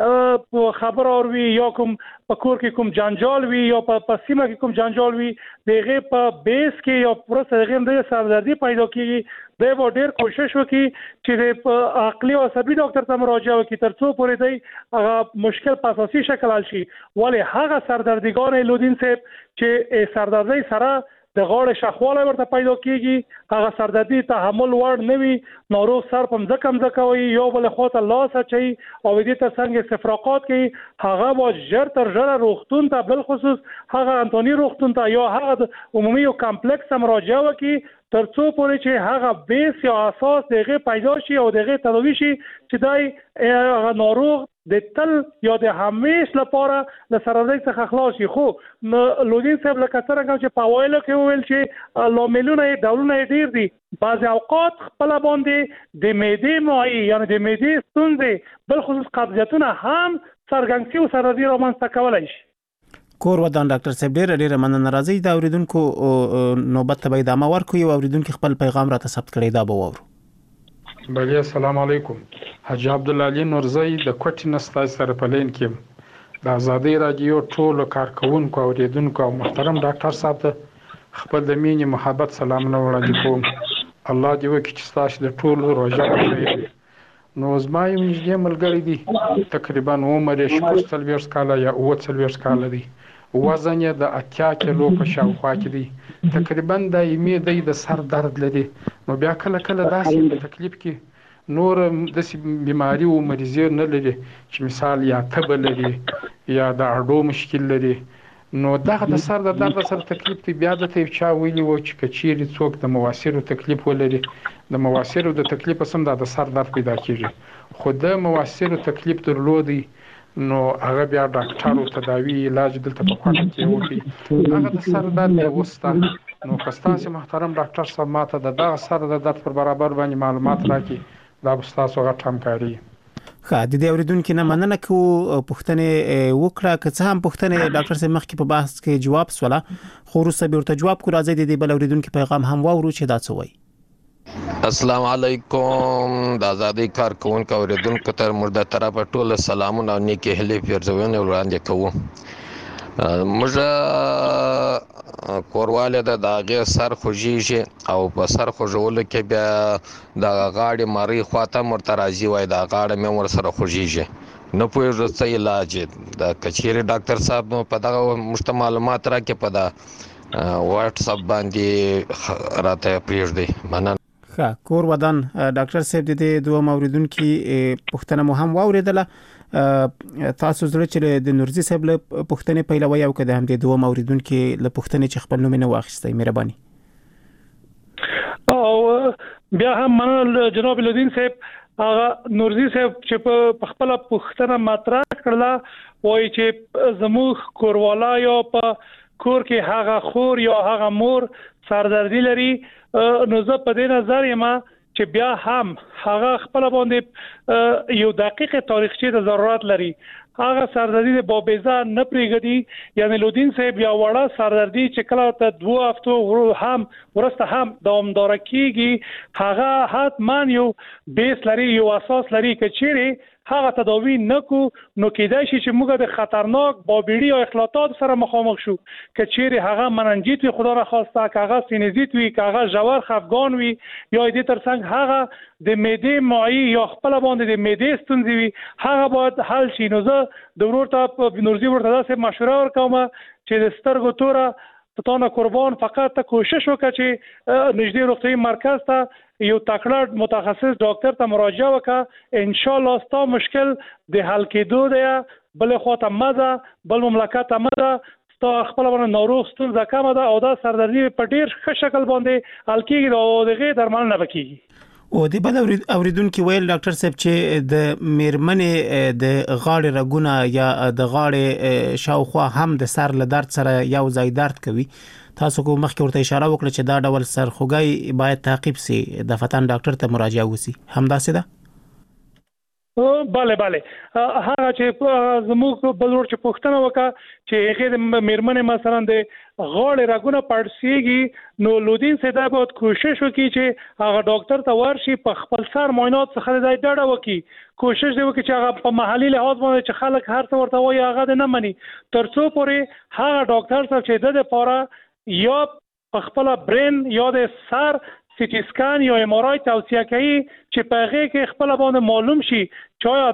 خبر اوروي یا کوم په کور کې کوم جنجال وي یا په سیمه کې کوم جنجال وي دغه په بیس کې یا پروسه دغه د سردردي پیدا کیږي دی به ډېر کوشش وکړي چې په عقلي او عصبي ډاکټر ته مراجعه وکړي تر څو پورې دی هغه مشکل په اساسي شکل حل شي. ولی هغه سردردګان لودین صاحب چې سردردي سره د غاړې شخواله ورته پیدا کیږي هغه سردردي تحمل وړ نه وي ناروغ سر په ځکه مځکه وي یو بل خواته لاس اچي او دې ته څنګه استفراقات کوي هغه به ژر تر ژره روغتون ته بل خصوص هغه انټونی روغتون ته یا هغه عمومي او کمپلیکس مراجعه وکړي تر څو پورې چې هغه بیس یا اساس دغه پیدا شي او دغه تداوی شي چې دای هغه ناروغ د تل یا د همیش لپاره له سردردي څخه خلاص شي. خو لودین صاحب لکه څنګه چې په وایلو کې ویل چې لاملونه ډولونه ډیر دي بعض اوقات خپل باندې د معدې معاي یعنی د معدې ستونزې بل خصوص قبضیتونه هم سرګنګسي او سردردي رامنځته کولای شي. کور ودان ډاکټر صاحب ډیر ډیر مننه راځي دا اوریدونکو نوبت ته به ادامه ورکوي او اوریدونکو خپل پیغام راته ثبت کړي دا به وورو. بله السلام علیکم حاجی عبدالعلی نورزی د کوټی نستای سره پلین کې د آزادۍ رادیو ټولو کارکونکو او اوریدونکو او محترم ډاکټر صاحب ته خپل د مینې محبت سلامونه وړاندې کوم. الله دې وکړي چې تاسو د ټولو روژه وکړئ. نو زما یو نږدې ملګری دی تقریبا عمر یې شپږ څلوېښت کاله یا اووه څلوېښت کاله دی. وزن یې د اتیا کیلو په شاوخوا کې دی. تقریبا دایمي دی د سر درد لري. نو بیا کله کله داسې په تکلیف کې نور داسې بیماري او مریضي نه لري چې مثال یا تبه لري یا د اډو مشکل لري. نو دغه د سر د درد سره تکلیف دی. بیا د ته چا ویلي و چې کچېرې څوک د مواسیرو تکلیف ولري د مواسیرو د تکلیف سم د سر درد پیدا کیږي. خو د مواسیرو تکلیف درلودي نو هغه بیا ډاکټرو تداوی علاج دلته په خاطر کې وکړي. هغه د سر درد وستا نو کستاسي محترم ډاکټر صاحب ماته د دغه سر د درد پر برابر باندې معلومات راکړي دا تاسو غټ همکاري. خا د دې اوریدونکو نه مننه کو پښتنه وکړه که څه هم پښتنه ډاکټر صاحب مخکې په بحث کې جواب سواله خو وروسته به ورته جواب کو راځي د دې بل اوریدونکو پیغام هم واورو چې دا څه وایي. السلام علیکم د آزادۍ کارکونکو اوریدونکو ته مرده طرفه ټول سلامونه او نیکی هیلې پیرزوونه وړاندې کوو. موږ کورواله د داغه سر خوږیږي او په سر خوږولو کې بیا د غاړې مری خواته مرترازي وای د غاړه مې ور سره خوږیږي نه پوهیږي څه علاج د کچېری ډاکټر صاحب په دغه مشته معلومات راکې په دا واتس اپ باندې راته پریږدي. مننه. ښه کور ودان ډاکټر صاحب د دې دوه موریدونکو پښتنه مو هم واوریدله. تاسو زړه چې د نورزي صاحب له پښتنې پیلوي او کده هم د دوه موریدونکو له پښتنې چې خپل نوم نه واخیستای مهرباني. او بیا هم منل جناب لودین صاحب هغه نورزي صاحب چې په خپل پښتنه مطرح کړله وایي چې زموږ کوروالا یا په کور کې هغه خور یا هغه مور سردردي لري. نو زه په دې نظر یم چې بیا هم هغه خپل باندې یو دقیقه تاریخچه ته ضرورت لري. هغه سردردي د بابیزه نه پریږدي یعنی لودین صاحب یا وړه سردردي چې کله ته دوه هفتو هم ورسته هم دوامدار کیږي هغه حتما یو بیس لري یو اساس لري چې چیرې هغه تداوی نکو نو کېدای شي چې موږ د خطرناک بابیړي او اخلاطات سره مخامخ شو. که چیرې هغه مننجیت وي خدا را خواسته که هغه سینزیت وي که هغه ژور خفګان وي یا دې ترڅنګ هغه د معدې معی یا خپل باندې د معدې ستونزې وي هغه باید حل شي. نو زه د ورور ته نورزي ورته داسې مشوره ورکوم چې د سترګو توره تاسو قربان فقط ته کوشش وکړه چې نږدې روغتیايي مرکز ته یو تکړه متخصص ډاکټر ته مراجعه وکړه. ان شاء الله ستاسو مشکل د حل کېدو دی. بل خو ته مزه بل مملکت ته مزه ستاسو خپل باندې نوروز ستونزه کمه ده او دا سردردي په ډیر ښه شکل باندې حل کېږي او دغه درمل نه وکړي. او د بل اوریدونکو ویل ډاکټر صاحب چې د میرمنې د غاړې رګونه یا د غاړې شاوخوا هم د سر له درد سره یو ځای درد کوي. تاسو کوم مخکې ورته اشاره وکړه چې دا ډول سرخوږی باید تعقیب سي د فتن ډاکټر ته مراجعه وسی هم داسې ده. bale bale هغه چې زموږ بلور چې پښتنه وکړه چې هغه د میرمنې مثلا د غاړې رګونه پړسیږي نو لودین سیدا باید کوشش وکړي چې هغه ډاکټر ته ورشي په خپل سر معاینات څخه د ډاډه وکړي. کوشش دی وکړي چې هغه په محلي لحاظ باندې چې خلک هر څه ورته وایي هغه نه مني تر څو پورې هغه ډاکټر صاحب چې د لپاره یا په خپل برین یا د سر سیټی سکان یا ام آر آی توصیه کوي چې په هغه کې خپل باندې معلوم شي چې آیا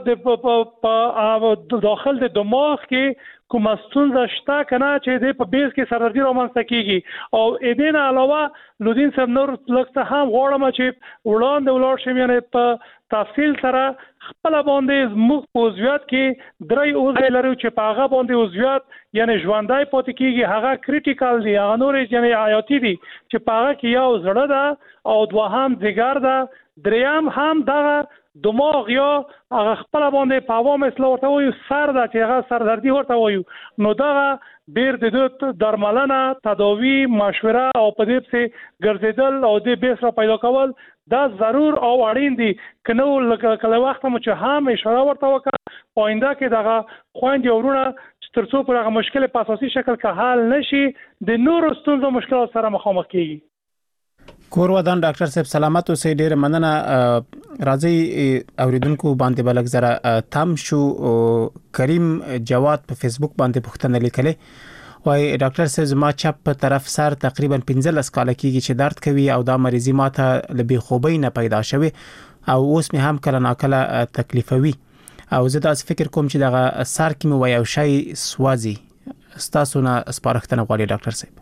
دا د داخل د دماغ کې کوم ستونزه شته کنه چې د په بیس کې سردردي رامنځته کیږي. او اې دې نه علاوه لودین صاحب نور لکه هم غواړم چې وړاندې ولاړ شم یعنی په تفصیل سره خپل باندې زموږ په عضویت کې درې عضو لري چې په هغه باندې عضویت یعنی ژوندۍ پاتې کیږي هغه کریټیکل دي هغه نور یعنی حیاتي دي چې په هغه کې یو زړه ده او دوهم ځګر ده دریم هم دغه دماغ یا هغه خپل باندې په عوام اصلاح ورته وایي سر ده چې هغه سردردي ورته وایي نو دغه ډیر د دوت درملنه تداوی مشوره او په دې څخه ګرځیدل او د بیس را پیدا کول دا ضرور او اړین دي کنه کله وخت مو چې هم اشاره ورته وکړه پاینده کې دغه خويند ورونه تر څو پر هغه مشکل په اساسي شکل کې حل نشي د نورو ستونزو مشکلات سره مخامخ کیږي. کور ودان ډاکټر صاحب سلامت اوسئ ډیر مننه. راځي اوریدونکو باندې بلک زره تام شو کریم جواد په فیسبوک باندې پوښتنه لیکلې وای ډاکټر صاحب زما چپ په طرف سر تقریبا پنځلس کال کېږي چې درد کوي او دا مریضي ماته لبي خوبۍ نه پیدا شوه او اوس مې هم کله ناکله تکلیفوي او زه دا فکر کوم چې دا سر کې مې وای او شي سوازي ستاسو نه سپارښتنه غواړي ډاکټر صاحب.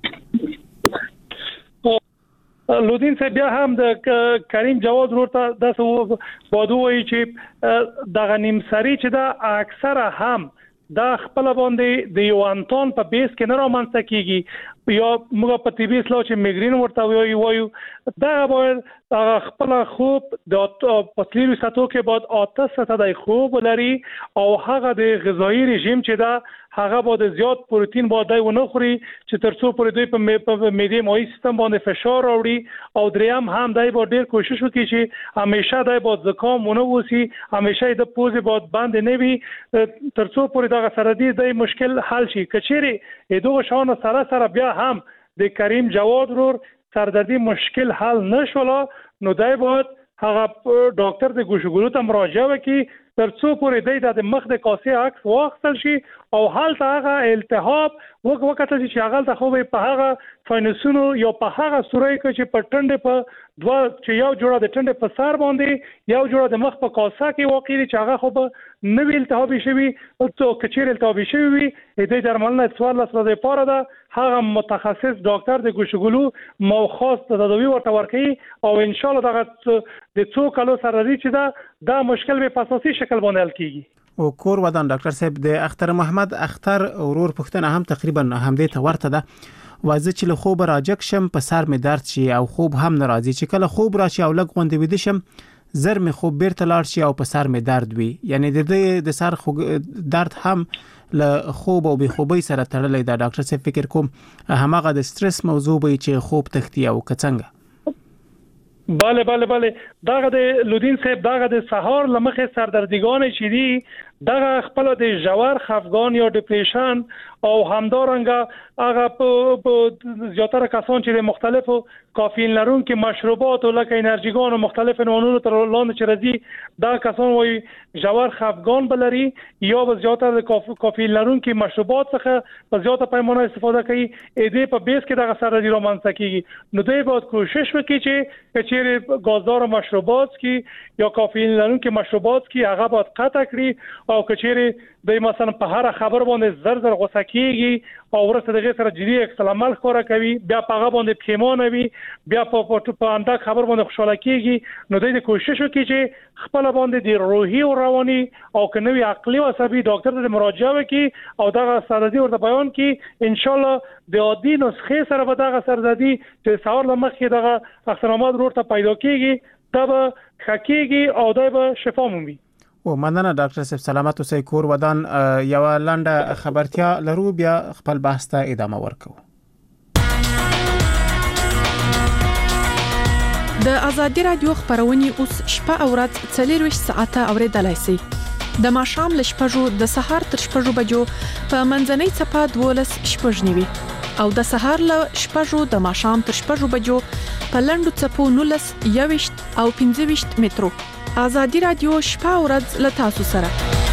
لودین صاحب بیا هم د کریم جواد ورته د بادوي چې د غنیم سری چې دا اکثره هم دا خپل باندې د یو انتون په بیس کې نه رامنځته کیږي یا موږ په طبي اصلاح چې میګرین ورته وایو وایو دا باید خپل خوب د پسلیرو ساتو کې بعد اته ساعته د خوب لري او هغه د غذایی رژیم چې دا هغه باید زیات پروتین باید ونه خوري چې ترڅو پر دوی په معده مایع سیستم باندې فشار راوړي او دریم هم دای باید ډیر کوشش وکړي چې همیشه دای باید زکام ونه وسی همیشه د پوزې باید بند نه وي ترڅو پر دغه سردی د مشکل حل شي کچېری دغه شان سره سره بیا هم د کریم جواد ور سردردی مشکل حل نشولا نو دای باید هغه ډاکټر د ګوشګلو ته مراجعه وکړي ترڅو پورې د مخ د کاسې عکس واخیستل شي او حالت هغه التهاب وک وکړل چې هغه ته خو په هغه فاینسونو یا په هغه سورې کې چې په ټنډه په دوا چې یو جوړه د ټنډه په سر باندې یو جوړه د مخ په کاسه کې واقع دي چې هغه خو به نوې التهاب شي او څو کچیر التهاب شي وي د درملنه څوار لاسره لپاره ده هغه متخصص ډاکټر د ګوشګلو مو خاص تداوی ورته ورکړي او ان شاء الله دغه د څو کالو سره دي چې دا دا مشکل به په اساسي شکل باندې حل کیږي. او کور ودان ډاکټر صاحب د اختر محمد اختر ورور پښتنه هم تقریبا همدې ته ورته ده وازه چې له خوب راجک شم په سر می درد شي او خوب هم ناراضي چې کله خوب راشي او لګ غوندې ویده شم زر می خوب بیرته لاړ شي او په سر می درد وي یعنی د دې د سر درد هم له خوب او بې خوبۍ سره تړلې ده. ډاکټر صاحب فکر کوم هماغه د سټرس موضوع به چې خوب تختی او کڅنګ bale bale bale دغه د لودین صاحب دغه د سهار لمخه سردردګان چې دي دغه خپل د جوار خفګان یا ډیپریشن او همدارنګه هغه په زیاتره کسان چې د مختلفو کافین لرونکي مشروبات او لکه انرژیګان او مختلف نوعونو تر لاندې چې راځي دا کسان وایي جوار خفګان بلري یا به زیاتره د کافین لرونکي مشروبات څخه په زیاته پیمانه استفاده کوي اې دې په بیس کې دغه سردردي رامنځته کیږي نو دوی باید کوشش وکړي چې چیرې غازدار مشروبات کی یا کافین لرونکي مشروبات کی هغه باید قطع کړي او کچېری د مثلا په هر خبر باندې زر زر غوسه کیږي او ورسره دغه سره جدي عکس العمل ښکاره کوي بیا په هغه باندې پښیمانه وي بیا په په انده خبر باندې خوشاله کیږي نو دوی کوشش وکړي چې خپل باندې د روحي او رواني او کنوي عقلي او عصبي ډاکټر ته مراجعه وکړي او دغه سردردي ورته بیان کړي ان شاء الله د عادي نسخې سره به دغه سردردي چې سهار لمخې دغه اخترامات ورته پیدا کیږي دا به خکېږي او دا به شفا مومي. او مننه ډاکټر صاحب سلامت اوسئ کور ودان یو لنډه خبرتیا لرو بیا خپل بحث ته ادامه ورکوو. د ازادي رادیو خبرونه اوس شپه او ورځ څلور ساعته اوریدلای شئ. د ماښام ل شپږو د سهار تر شپږو بجو په منځنۍ چپه دولس شپږ نیوي او د سهار ل شپږو د ماښام تر شپږو بجو په لندو چپو نولس یويشت او پنځه ویشت مترو. ازادي رادیو شپه او ورځ ل تاسو سره.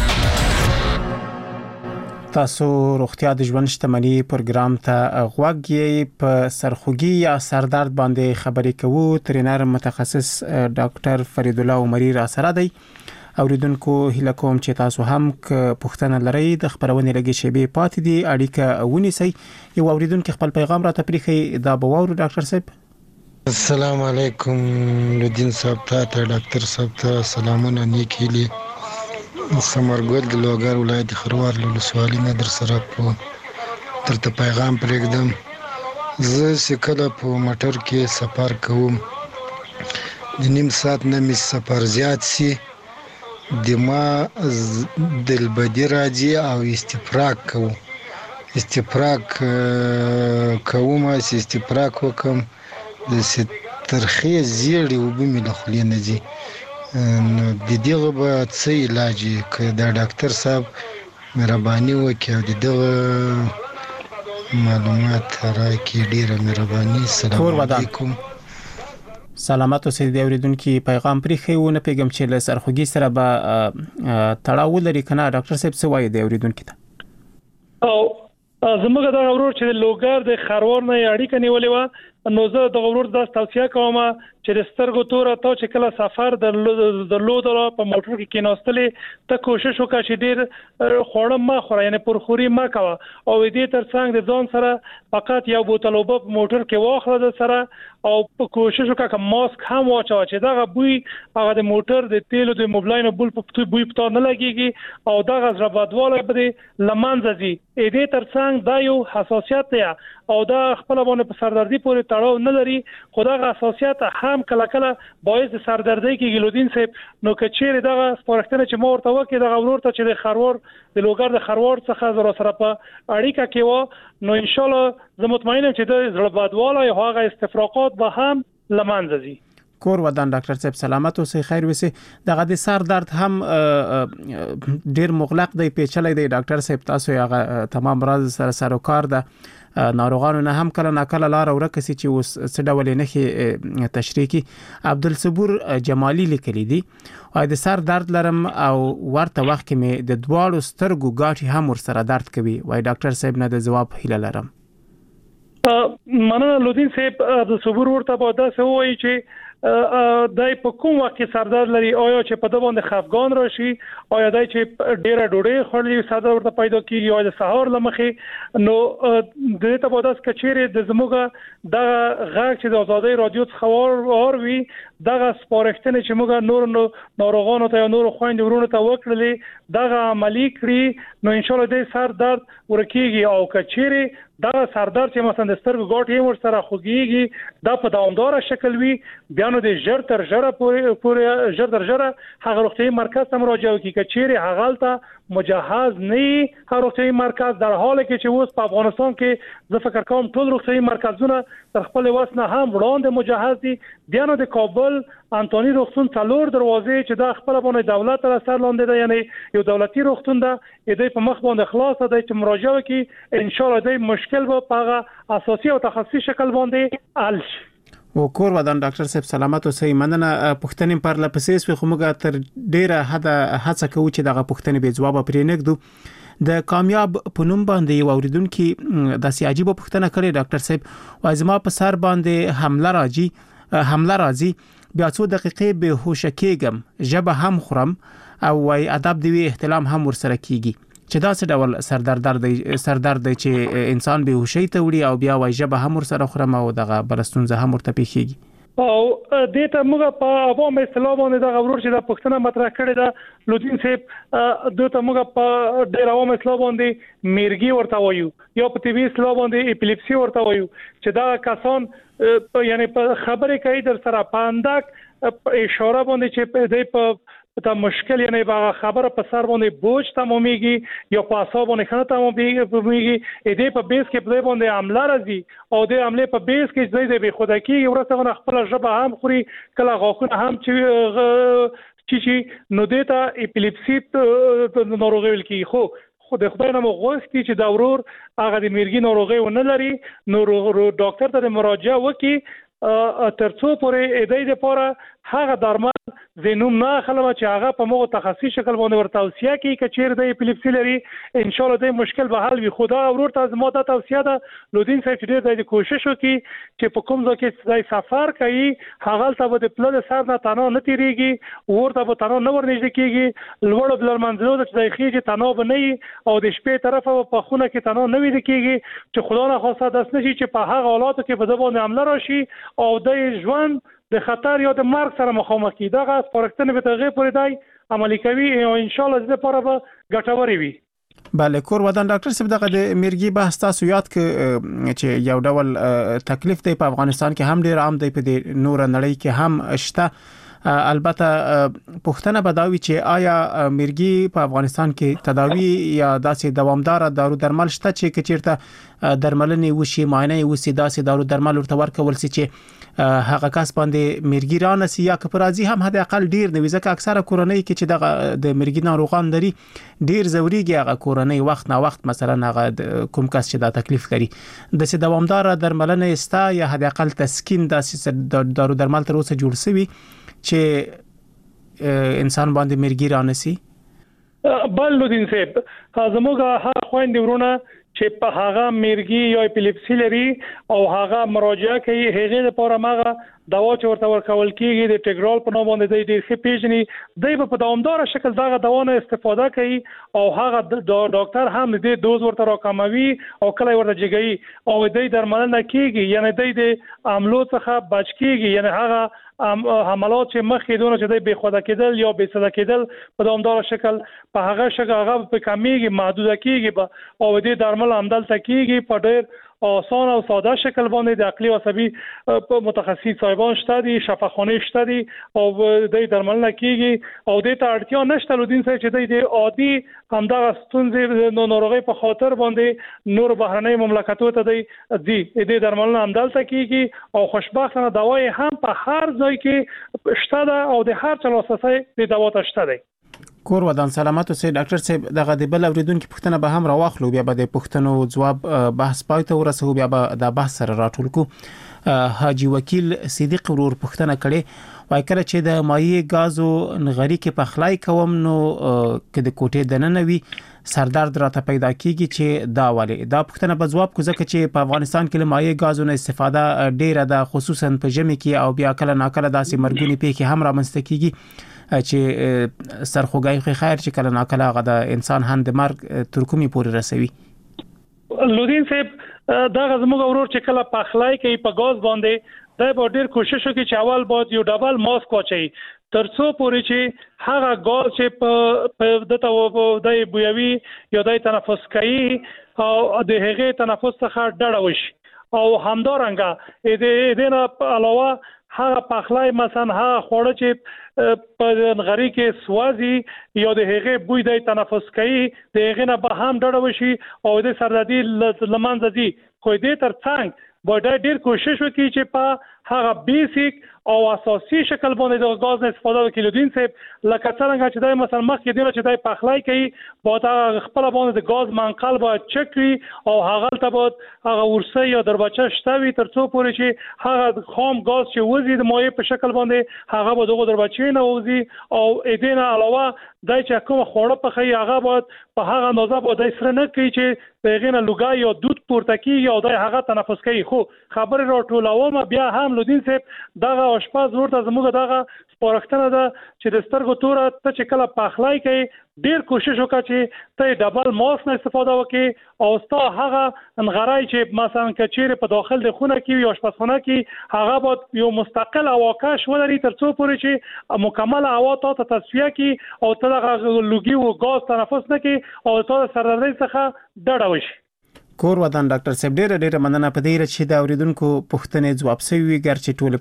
تاسو روغتیا د ژوند شتمنۍ پروګرام ته غوږ یې په سرخوږي یا سردرد باندې خبرې کوو. ترینر متخصص ډاکټر فرید الله عمری را سره دی. اوریدونکو هیله کوم چې تاسو هم ک پوښتنه لرئ د خبرونې لګي شی پاتې دي اړیکه ونیسئ. یو اوریدونکو خپل پیغام را تپریخي دا بوورو ډاکټر صاحب. السلام علیکم لودین صاحب ته ډاکټر صاحب ته سلامونه نیکیلی سمرګل د لوګر ولایت خروار لولسوالي نه در سره په ترته پیغام پرېږدم. زه سکله په موټر کې سفر کوم د نیم ساعت نه می سفر زیات سي د ما دلبدي راځي او استفراق کوم استفراق کوم چې استفراق وکم د ترخی زیړی وبې مې له خولې نه ځي نو د دغه به څه علاج که د ډاکټر صاحب مهرباني وکړي او د دغه معلومات راکړي ډېره مهرباني. السلام علیکم. سلامت اوسئ. د اوریدونکو پیغام پرېښی و نه پیغام چې له سرخوږي سره به تړاو لري کنه ډاکټر صاحب څه وایي د اوریدونکو ته؟ او زموږ د ورور چې د لوګر د خروار نه اړیکه نیولې و نو زه د ورور د توصیه کوم چې د سترګو تور ته چې کله سفر د لود په موټر کې کېناستلې ته کوشش وکړه چې ډیر خوړم ما خوره یعنی پرخوري ما کوه او دې ترڅنګ د ځان سره فقط یو بوتل اوبه په موټر کې واخله د سره او په کوشش وکړه چې ماسک هم واچو چې دا بوی هغه د موټر د تیلو د موبایل بل په بوی پتا نه لګيږي او دا غزر بدواله به لمنځه دي دې ترڅنګ دا یو حساسیت دی او دا خپل باندې په سردردي پورې تړاو نه لري خدای حساسیت هم کله کله باعث سردردي کې ګلودین صاحب نو کچېره دا سپارښتنه چې مو ورته وکړي دا ورور ته چې د خروار د لوګر د خروار څخه زره سره په اړیکه کې و نو ان شاء الله زه مطمئن یم چې د زړه بدواله او هغه استفراقات به هم لمنځه ځي. کور ودان ډاکټر صاحب سلامت اوسئ خیر وسه دغه د سر درد هم ډیر مغلق دی پیچلې دی ډاکټر صاحب تاسو هغه تمام راز سره سره کار ده ناروغانو نه هم کله ناکله لار ورکه سي چې اوس څه ډول نه خي تشریکی عبدالصبور جمالی لیکلی دی او د سر درد لرم او ورته وخت کې مې د دواړو سترګو غاټي هم ور سره درد کوي وای ډاکټر صاحب نه د جواب هیله لرم. مننه لودین صاحب عبدالصبور ورته په داسې وایي چې دای په کوم وخت کې سردرد لري آیا چې په د باندې خفګان راشي آیا دای چې ډیره ډوډۍ خورلې سردرد ورته پیدا کیږي او د سهار لمخې نو د دې ته په داس کچېره د زموږه د غږ چې د ازادي رادیو څخه اور وی دغه سپارښتنه چې موږ نور ناروغانو ته نور خويند ورونو ته وکړلې دغه عملی کړی نو ان شاء الله د سردرد ورکیږي او کچېره دا سردرد چې مثلا د سترګو غاټي ور سره خوږيږي دا په دوامدار شکل وي بیا نو د ژر تر ژره پورې پورې ژر تر ژره هغه روغتيایي مرکز ته مراجعه وکړي کچېره هغه مجهز نه هغه روغتيایي مرکز در حاله کې چې اوس په افغانستان کې زه فکر کوم ټول روغتيایي مرکزونه تر خپل وسنه هم وړاندې مجهز دي بیا نو د کابل انټونی روغتون څلور دروازې چې دا خپل باندې دولت تر اثر لاندې ده یعنی یو دولتي روغتون ده دې په مخ باندې خلاص ده چې مراجعه وکړي ان شاء الله دې مشکل به په اساسي او تخصصي شکل باندې حل شي. و کور ودان ډاکټر صاحب سلامت اوسئ مننه پښتنې پر لپسې سو خموږه تر ډیره حد هڅه کوي چې دغه پښتنې به جواب پرې نګدو د کامیاب پونم باندې یو اوریدونکو د سیاجیب پښتنه کړي ډاکټر صاحب وازما په سر باندې حمله راځي حمله راځي بیا څو دقیقې به هوش کېږم جبه هم خورم او وای ادب دی احتلام هم ورسره کیږي چې دا څه ډول سردرد دی سردرد دی چې انسان به هوشي ته وړي او بیا وای جبه هم ورسره خورم او دغه بلستونزه هم ورته پیخیږي او دې ته موږ په عوام اسلام باندې د غوړور چې د پښتنه مطرح کړی دا لودین صاحب دوی ته موږ په ډیر عوام اسلام باندې میرګي ورته وایو یا په ټي وي اسلام باندې اپیلیپسي ورته وایو چې دا کسان یعنی په خبرې کوي در سره پاندک اشاره باندې چې دې په تا مشکل یعنی با خبره په سر باندې بوج تمامېږي یا په اعصاب باندې خنه تمامېږي دې په بیس کې په باندې عمله راځي او د عمله په بیس کې ځای دې به خدای کې ورته خپل ژبه هم خوري کله غاښونه هم چې چې نو دې ته اپیلیپسي ناروغي ویل کی خو خدای خدای نه مغوستي چې دا ورور هغه د میرګي ناروغي ونه لري نو ډاکټر ته مراجعه وکړي ترڅو پورې دې لپاره هغه درمل زینوم نه خلک چې هغه په موږ تخصصي شکل باندې ورته توصیه کوي چې چیرې د اپیلیپسي لري ان شاء الله د مشکل به حل وي خدا ورور ته زما ته توصیه ده لودین صاحب چې د کوشش وکړي چې په کوم ځای کې ځای سفر کوي هغه ته به د پلان سر نه تنه نه تیریږي ورته به تنه نه ورنږدې کیږي لوړ بل منځلو د ځای خېږي تنه به نه او د شپې طرفه په خونه کې تنه نه وي کیږي چې خدا نه خواسته داس نشي چې په هغه حالاتو کې به باندې عمله راشي او د ژوند د خطر یا د مرګ سره مخامخ کی دغه سپارښتنه به تغیر پرې دی عملی کوي او ان شاء الله د لپاره به ګټوري وي. بله کور ودان ډاکټر صاحب دغه د میرګي بحث تاسو یاد ک چې یو ډول تکلیف دی په افغانستان کې هم ډیر عام دی په نور نړۍ کې هم شته البته پښتنه بداوی چې آیا میرګي په افغانستان کې تداوی یا داسې دوامدار دارو درمل شته چې کچیرته درملنې وشي معنی وسی داسې دارو درمل ورته ورکول سي چې هغه کس باندې میرګي رانه سي یا کپرازي هم حد اقل ډیر نه ځکه اکثره کورنۍ کې چې دغه د میرګي ناروغان لري ډیر زوريږي هغه کورنۍ وخت نه وخت مثلا هغه کوم کس چې دا تکلیف لري د سي دوامدار درملنه استا یا حد اقل تسکین داسې دارو درمل تر اوسه جوړ شوی چې انسان باندې میرګي رانه سي بل لودین صاحب زموږه ها خويند ورونه چې په هغه مرګي یا اپیلیپسي لري او هغه مراجعه کوي هغه لپاره ماغه دوا چې ورته ورکول کیږي د ټیګرال په نوم باندې د ډیر پیژني دی په دوامدار شکل دغه دوا نه استفاده کوي او هغه ډاکټر هم د دوز ورته راکموي او کله ورته جګي او د درملنه کیږي یعنی د عملو څخه بچ کیږي یعنی هغه حملات چې مخکې دونه چې د بې خوده کېدل یا بې صدا کېدل په دوامدار شکل په هغه شکل هغه په کمیږي محدود کیږي او د درمل عمل تکیږي په ډېر آسان او ساده شکل باندې د عقلي او عصبي متخصص صاحبان شته دي شفاخانه شته دي او د درملنه کیږي او د ته اړتیا نشته لودین سره چې د عادي همدغه ستونزې نو ناروغي په خاطر باندې نور بهرنۍ مملکتو ته دی دي د درملنه عمل تکیږي او خوشبختانه دوايي هم په هر ځای کې شته ده او د هر چا لاسرسی د دوا ته شته دی. کور ودان سلامات اوسئ ډاکټر صاحب دغه د بل اوریدونکو پوښتنه به هم راواخلو بیا به د پوښتنو جواب بحث پای ته ورسو بیا به د بحث سره راټول کو. حاجی وکیل صدیق ورور پوښتنه کړي وای کړه چې د مایع غازو نغری کې پخلای کوم نو کې د کوټې دننه وي سردرد راته پیدا کیږي چې دا والي دا پوښتنه به جواب کو ځکه چې په افغانستان کې مایع غازو نه استفاده ډیره ده خصوصا په ژمي کې او بیا کله ناکله داسې مرګونی پیښې هم رامنځته کیږي چې سرخوږی خیر چې کله ناکله هغه د انسان هند مرګ ترکمي پورې رسوي. لودین صاحب دا غزموږ ورور چې کله پخلای کوي په غاز باندې دا به ډیر کوشش وکړي چې اول باید یو ډبل ماسک واچي ترڅو پورې چې هغه غاز چې په دته د بویوي یا د تنفس کوي او د هغه تنفس څخه ډډه وشي او همدارنګه د دې نه علاوه هغه پخلای مثلا هغه خوړه چې په نغری کې سوازي یا د هغه بوی د تنفس کوي د هغه نه به هم ډډه وشي او د سردردي لمنځه دي خو دې ترڅنګ باید ډیر کوشش وکړي چې په هغه بیسیک او اساسي شکل باندې د غاز نه استفاده وکړي. لودین صاحب لکه څنګه چې د مثلا مخکې دی چې د پخلای کوي باید خپل باندې د غاز منقل باید چک وي او هغه ته باید هغه ورسه یا دربچه شته وي ترڅو پورې چې هغه خام غاز چې وزي د مایع په شکل باندې هغه به دغه دربچې نه وزي او اې نه علاوه دای چې کوم خوړه په خي هغه باید په هغه اندازه باید سره نه کوي چې دغه نه لوګا یا دود پورته کوي او د هغه تنفس کوي. خو خبر راټولوم بیا هم لودین صاحب دغه اشپاز ورته زموږ دغه سپارښتنه ده چې د سترګو توره ته چې کله پخلای کوي ډیر کوشش وکړه چې ته ډبل ماسک نه استفاده وکړي او ستا هغه انغړای چې مثلا کچېره په داخل د خونه کې یا آشپزخانه کې هغه باید یو مستقل اواکاش ولري ترڅو پورې چې مکمل هوا ته تصفیه کړي او ته هغه لوګي او غاز تنفس نه کړي او ته سردردي څخه ډډه وشي. کور ودان ډاکټر صاحب ډیره ډیره مننه په دې رچې د اوریدونکو پوښتنې جواب سوي ګرچې ټول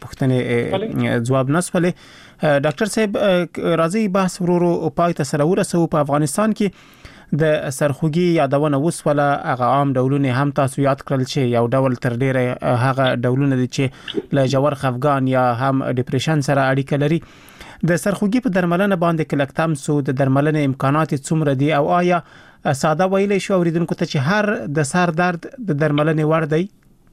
پوښتنې جواب نسوله. ډاکټر صاحب راځي بحث ورورو پای ته سره ورسو. په افغانستان کې د سرخوږي یادونه وسوله هغه عام ډولونه هم تاسو یاد کړل چې یو ډول تر ډیره هغه ډولونه دي چې له جوړ خفګان یا هم ډیپریشن سره اړیکه لري. د سرخوږي په درملنه باندې کلکتم سو د درملنې امکانات څومره دي او آیا ساده ویلې شو اوریدونکو ته چې هر د سر درد د درملنې وړ دی؟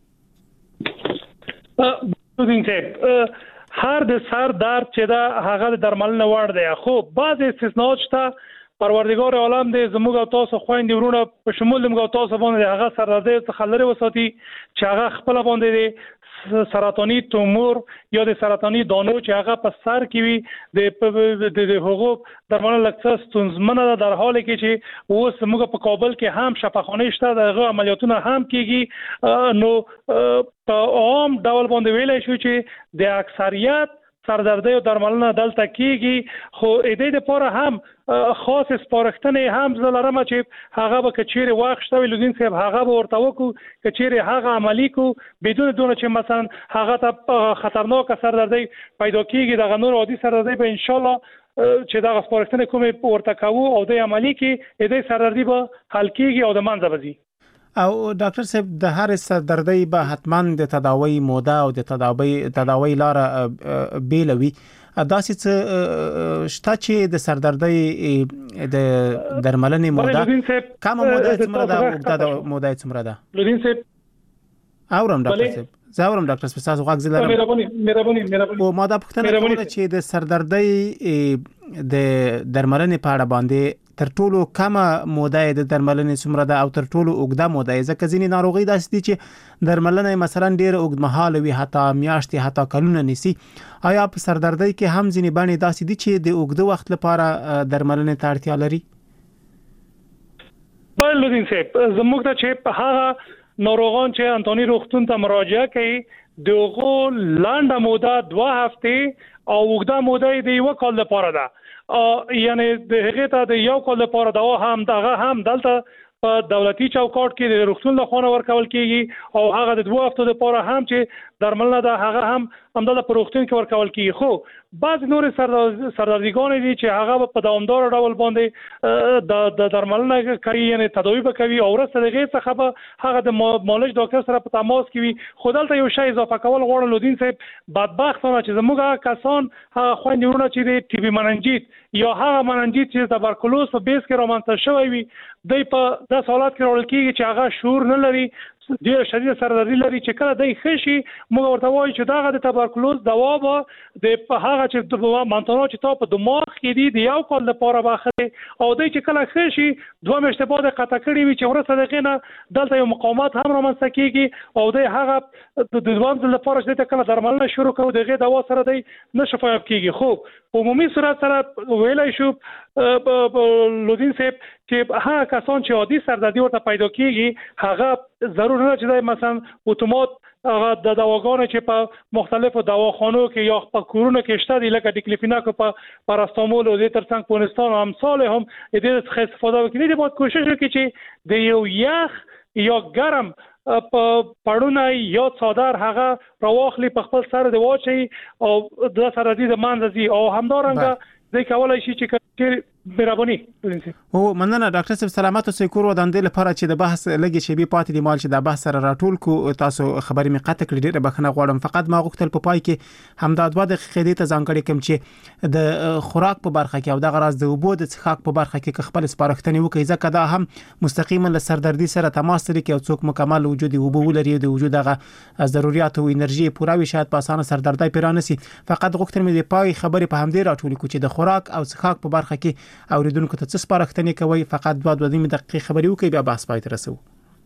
هر د سر درد چې دا هغه د درملنې وړ دی خو بعض استثناءات شته. پروردگار عالم دې زموږ او تاسو خويندې ورونه په شمول موږ او تاسو باندې هغه سردردي څخه لري وساتي چې هغه خپل باندې سرطاني تومور یا د سرطاني دانو چې هغه په سر کې وي د د هغو درملنه لکه ستونزمنه ده در حالی کې چې اوس موږ په کابل کې هم شفاخانه شته دغه عملیاتونه هم کیږي. نو په عام ډول باندې ویلای شو چې د اکثریت سردردي او درملنه دلته کیږي خو اې دې لپاره هم خاص سپارښتنې هم زلرمه چې هغه به کچېره واخښته وي لودین صاحب هغه به ورته وکړو کچېره هغه عملی کو بدون دونه چې مثلا هغه ته خطرناک سردردي پیدا کیږي دغه نور عادي سردردي به ان شاء الله چې دا سپارښتنې کومې ورته کوو او د عملی کې دې سردردي به حل کیږي او د منځ بزي. او ډاکټر صاحب د هر سردردي به حتما د تداوی موده او د تداوی تداوی لار بیلوي. داسې څه شته چې د سردردي د درملنې موده کومه موده څومره ده او د موده څومره ده؟ لودین صاحب اورم ډاکټر صاحب زاورم ډاکټر صاحب تاسو غوښ زلرم مهرباني مهرباني مهرباني او ما دا پوښتنه کوله چې د سردردي د درملنې په اړه باندې تر ټولو کمه موده د درملنې څومره ده او تر ټولو اوږده موده ځکه ځینې ناروغي داسې دي چې درملنه مثلا ډیر اوږدمهاله وي حتی میاشتې حتی کلونه نیسي آیا په سردردۍ کې هم ځینې بڼې داسې دي چې د اوږده وخت لپاره درملنې ته اړتیا لري؟ بله لودین صاحب زموږ ته چې هغه ناروغان چې انتونی روغتون ته مراجعه کوي دغه لنډه موده دوه هفته او اوږده موده د یو کال لپاره ده یعنی د هغه ته د یو کال لپاره دوا هم دغه هم دلته په دولتي چوکاټ کې د روغتون له خوا ورکول کیږي او هغه د دوه هفتو لپاره هم چې درملنه ده هغه هم همدلته په روغتون کې ورکول کیږي. خو بعض نور سردردګان دي چې هغه په دوامدار ډول باندې د درملنه کوي یعنی تداوی وکوي او وروسته دغه څخه به هغه د معالج ډاکټر سره په تماس کې وي. خو دلته یو شی اضافه کول غواړم لودین صاحب بدبختانه چې زموږ کسان هغه خويندې ورونه چې د ټي بي مننجیت یا هغه مننجیت چې تبرکلوز په بیس کې رامنځته شوی وي د په د حالات کې راول کیږي چې هغه شعور نه لري ډیر شدید سردردي لري چې کله دای خشي موږ ورته وایو چې داغه د تبرکلوز دوا به د په هغه چې د مانتونو چې تاسو په دماغ کې دي د یو کال لپاره باخلي او دای چې کله خشي دوه میاشتې بعد قطع کړي وي چې ورته دغه نه دلته یو مقاومت هم رامنځته کیږي او دای هغه د دوام لپاره چې کله درملنه شروع کوي دغه دوا سره دای نشفایب کیږي. خو په عمومي صورت سره ویلای شو لودین صاحب چې هغه کسان چې عادي سردردي ورته پیدا کیږي هغه ضرور نه چې مثلا اتومات هغه د دواګانو چې په مختلفو دواخانو کې یا په کورونو کې شته دي لکه ډیکلیفیناک په پاراستامول او د ترڅنګ پونستان او امثال هم دې څخه استفاده وکړي. دې باید کوشش وکړي چې د یو یخ یا ګرم په پړونه یا څادر هغه راواخلي په خپل سر دی واچي او د سردردي د منځي او همدارنګه د کولای شي چې برابرني. او مننه ډاکټر صاحب سلامات اوسئ کور وداندې لپاره چې د بحث لګي شی به پاتې دی مال چې د بحث سره راټول کو تاسو خبرې می قطع کړې ډېر بخنه غواړم فقط ما غوښتل په پای کې همدا دوه دقیقې د ځانګړي کوم چې د خوراک په برخه کې او د غراز د وبو د څښاک په برخه کې خپل سپارښتنې وکړي ځکه دا هم مستقیما له سردردي سره تماس لري کې او څوک مکمل وجود وبو ولري د وجود هغه ضرورت او انرژي پوره وي شاید په اسانه سردردي پیرانسي. فقط غوښتل مې د پای خبرې په همدې راټول کو چې د خوراک او څښاک په برخه کې اوریدونکو ته څه سپارښتنې کوي فقط دوه دوه نیمه دقیقې خبرې وکړي بیا بحث پای ته رسو.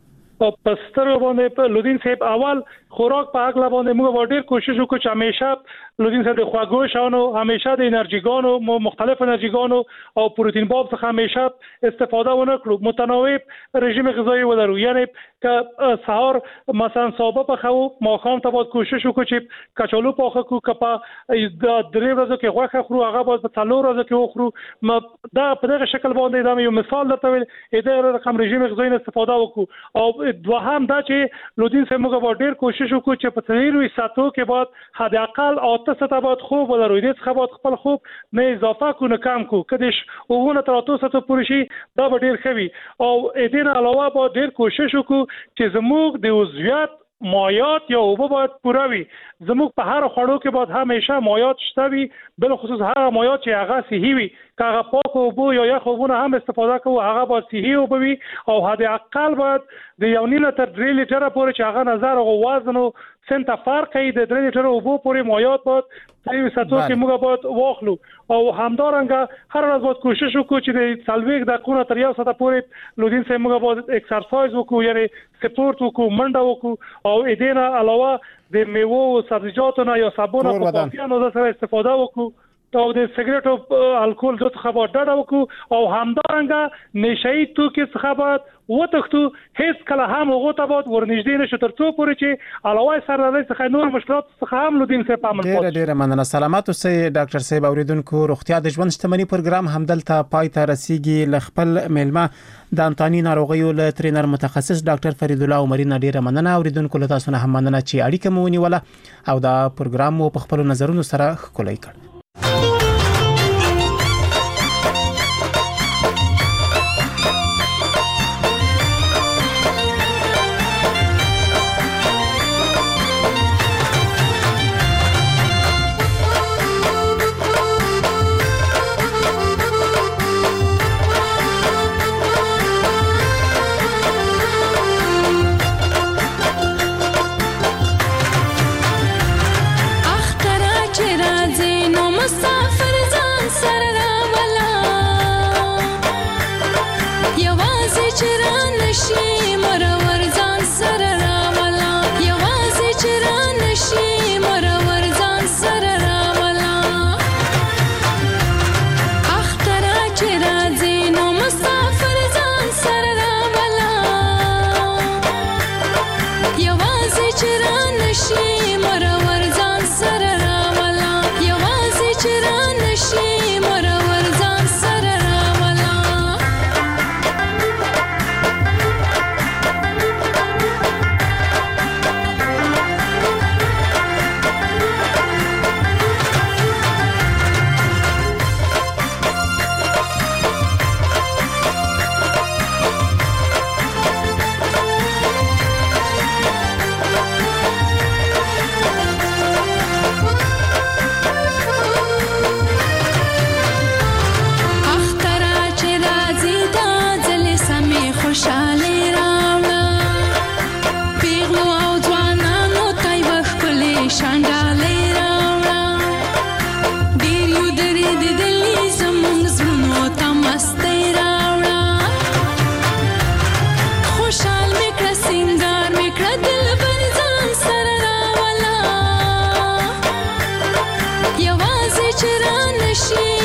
په سترو باندې په لودین صاحب اول خوراک په اغلا باندې موږ ډېر کوشش وکړو چې همیشه لودین صاحب د خواږه شانو همیشه د انرژيګانو مختلف انرژيګانو او پروتین باب څخه همیشه استفاده ونه کړو. متنوع رژیم غذایی ولرو یعنی که سحر مثلا صبح په خو ماښام ته باید کوشش وکړو چې کچالو پاخه کو کپا د درې ورځې کې غوښه خورو هغه باید په څلور ورځې کې وخورو. دا په دغه شکل باندې دا یو مثال درته ویل اې رقم رژیم غذایی استفاده وکړو. او دوهم دا چې لودین صاحب موږ ډېر کوشش وکړو چې په تیروي ساتو کې بعد حد اقل اته ساعته بعد خوب ولرو دې څخه بعد خپل خوب نه اضافه کو نه کم کو کديش وونه تر اته ساعته پورې شي دا به ډېر خوي. او دې نه علاوه به ډېر کوشش وکړو چې زموږ د عضویت مایات یا اوبه باید پوره وي. زموږ په هر خوړو کې باید همیشه مایات شته وي بل خصوص هغه مایات چې هغه صحي وي که هغه پاک اوبه یا یخ اوبه هم استفاده کوو هغه باید صحي اوبه وي او حد اقل باید د یو نیمه تر درې لیټره پورې چې هغه نظر او وزن او سنت فرق ای د درې لیټره اوبه پورې مایات باید په ساتو کې موږ باید واخلو. او همدارنګه هر ورځ باید کوشش وکړو چې د څلوېښت دقیقو تر یو ساعت پورې لودین صاحب موږ باید ایکسرسایز وکړو یعنی سپورت وکړو منډه وکړو او دې نه علاوه د میوو او سبزیجاتو نه یا سابونو او کافیانو سره استفاده وکړو او د سیګریټ او الکول د څخه به ډډه وکړو او همدارنګه نشئی توکي څخه به وتښتو هیڅ کله هم هغه ته به ورنږدې نشو تر څو پورې چې علاوه سره څخه نور مشکلات څخه هم لودین صاحب عمل کوي. ډېر ډېر مننه سلامات اوسئ ډاکټر صاحب اوریدونکو روغتیا د ژوند شتمنۍ پروګرام همدلته پای ته رسیدي ل خپل میلمه د انتاني ناروغیو له ټرینر متخصص ډاکټر فرید الله عمري ډېر مننه اوریدونکو له تاسو نه هم مننه چې اړیکه مو ونیوله او دا پروګرام مو په خپل نظرونو سره ښکلی کړ. چرا نشي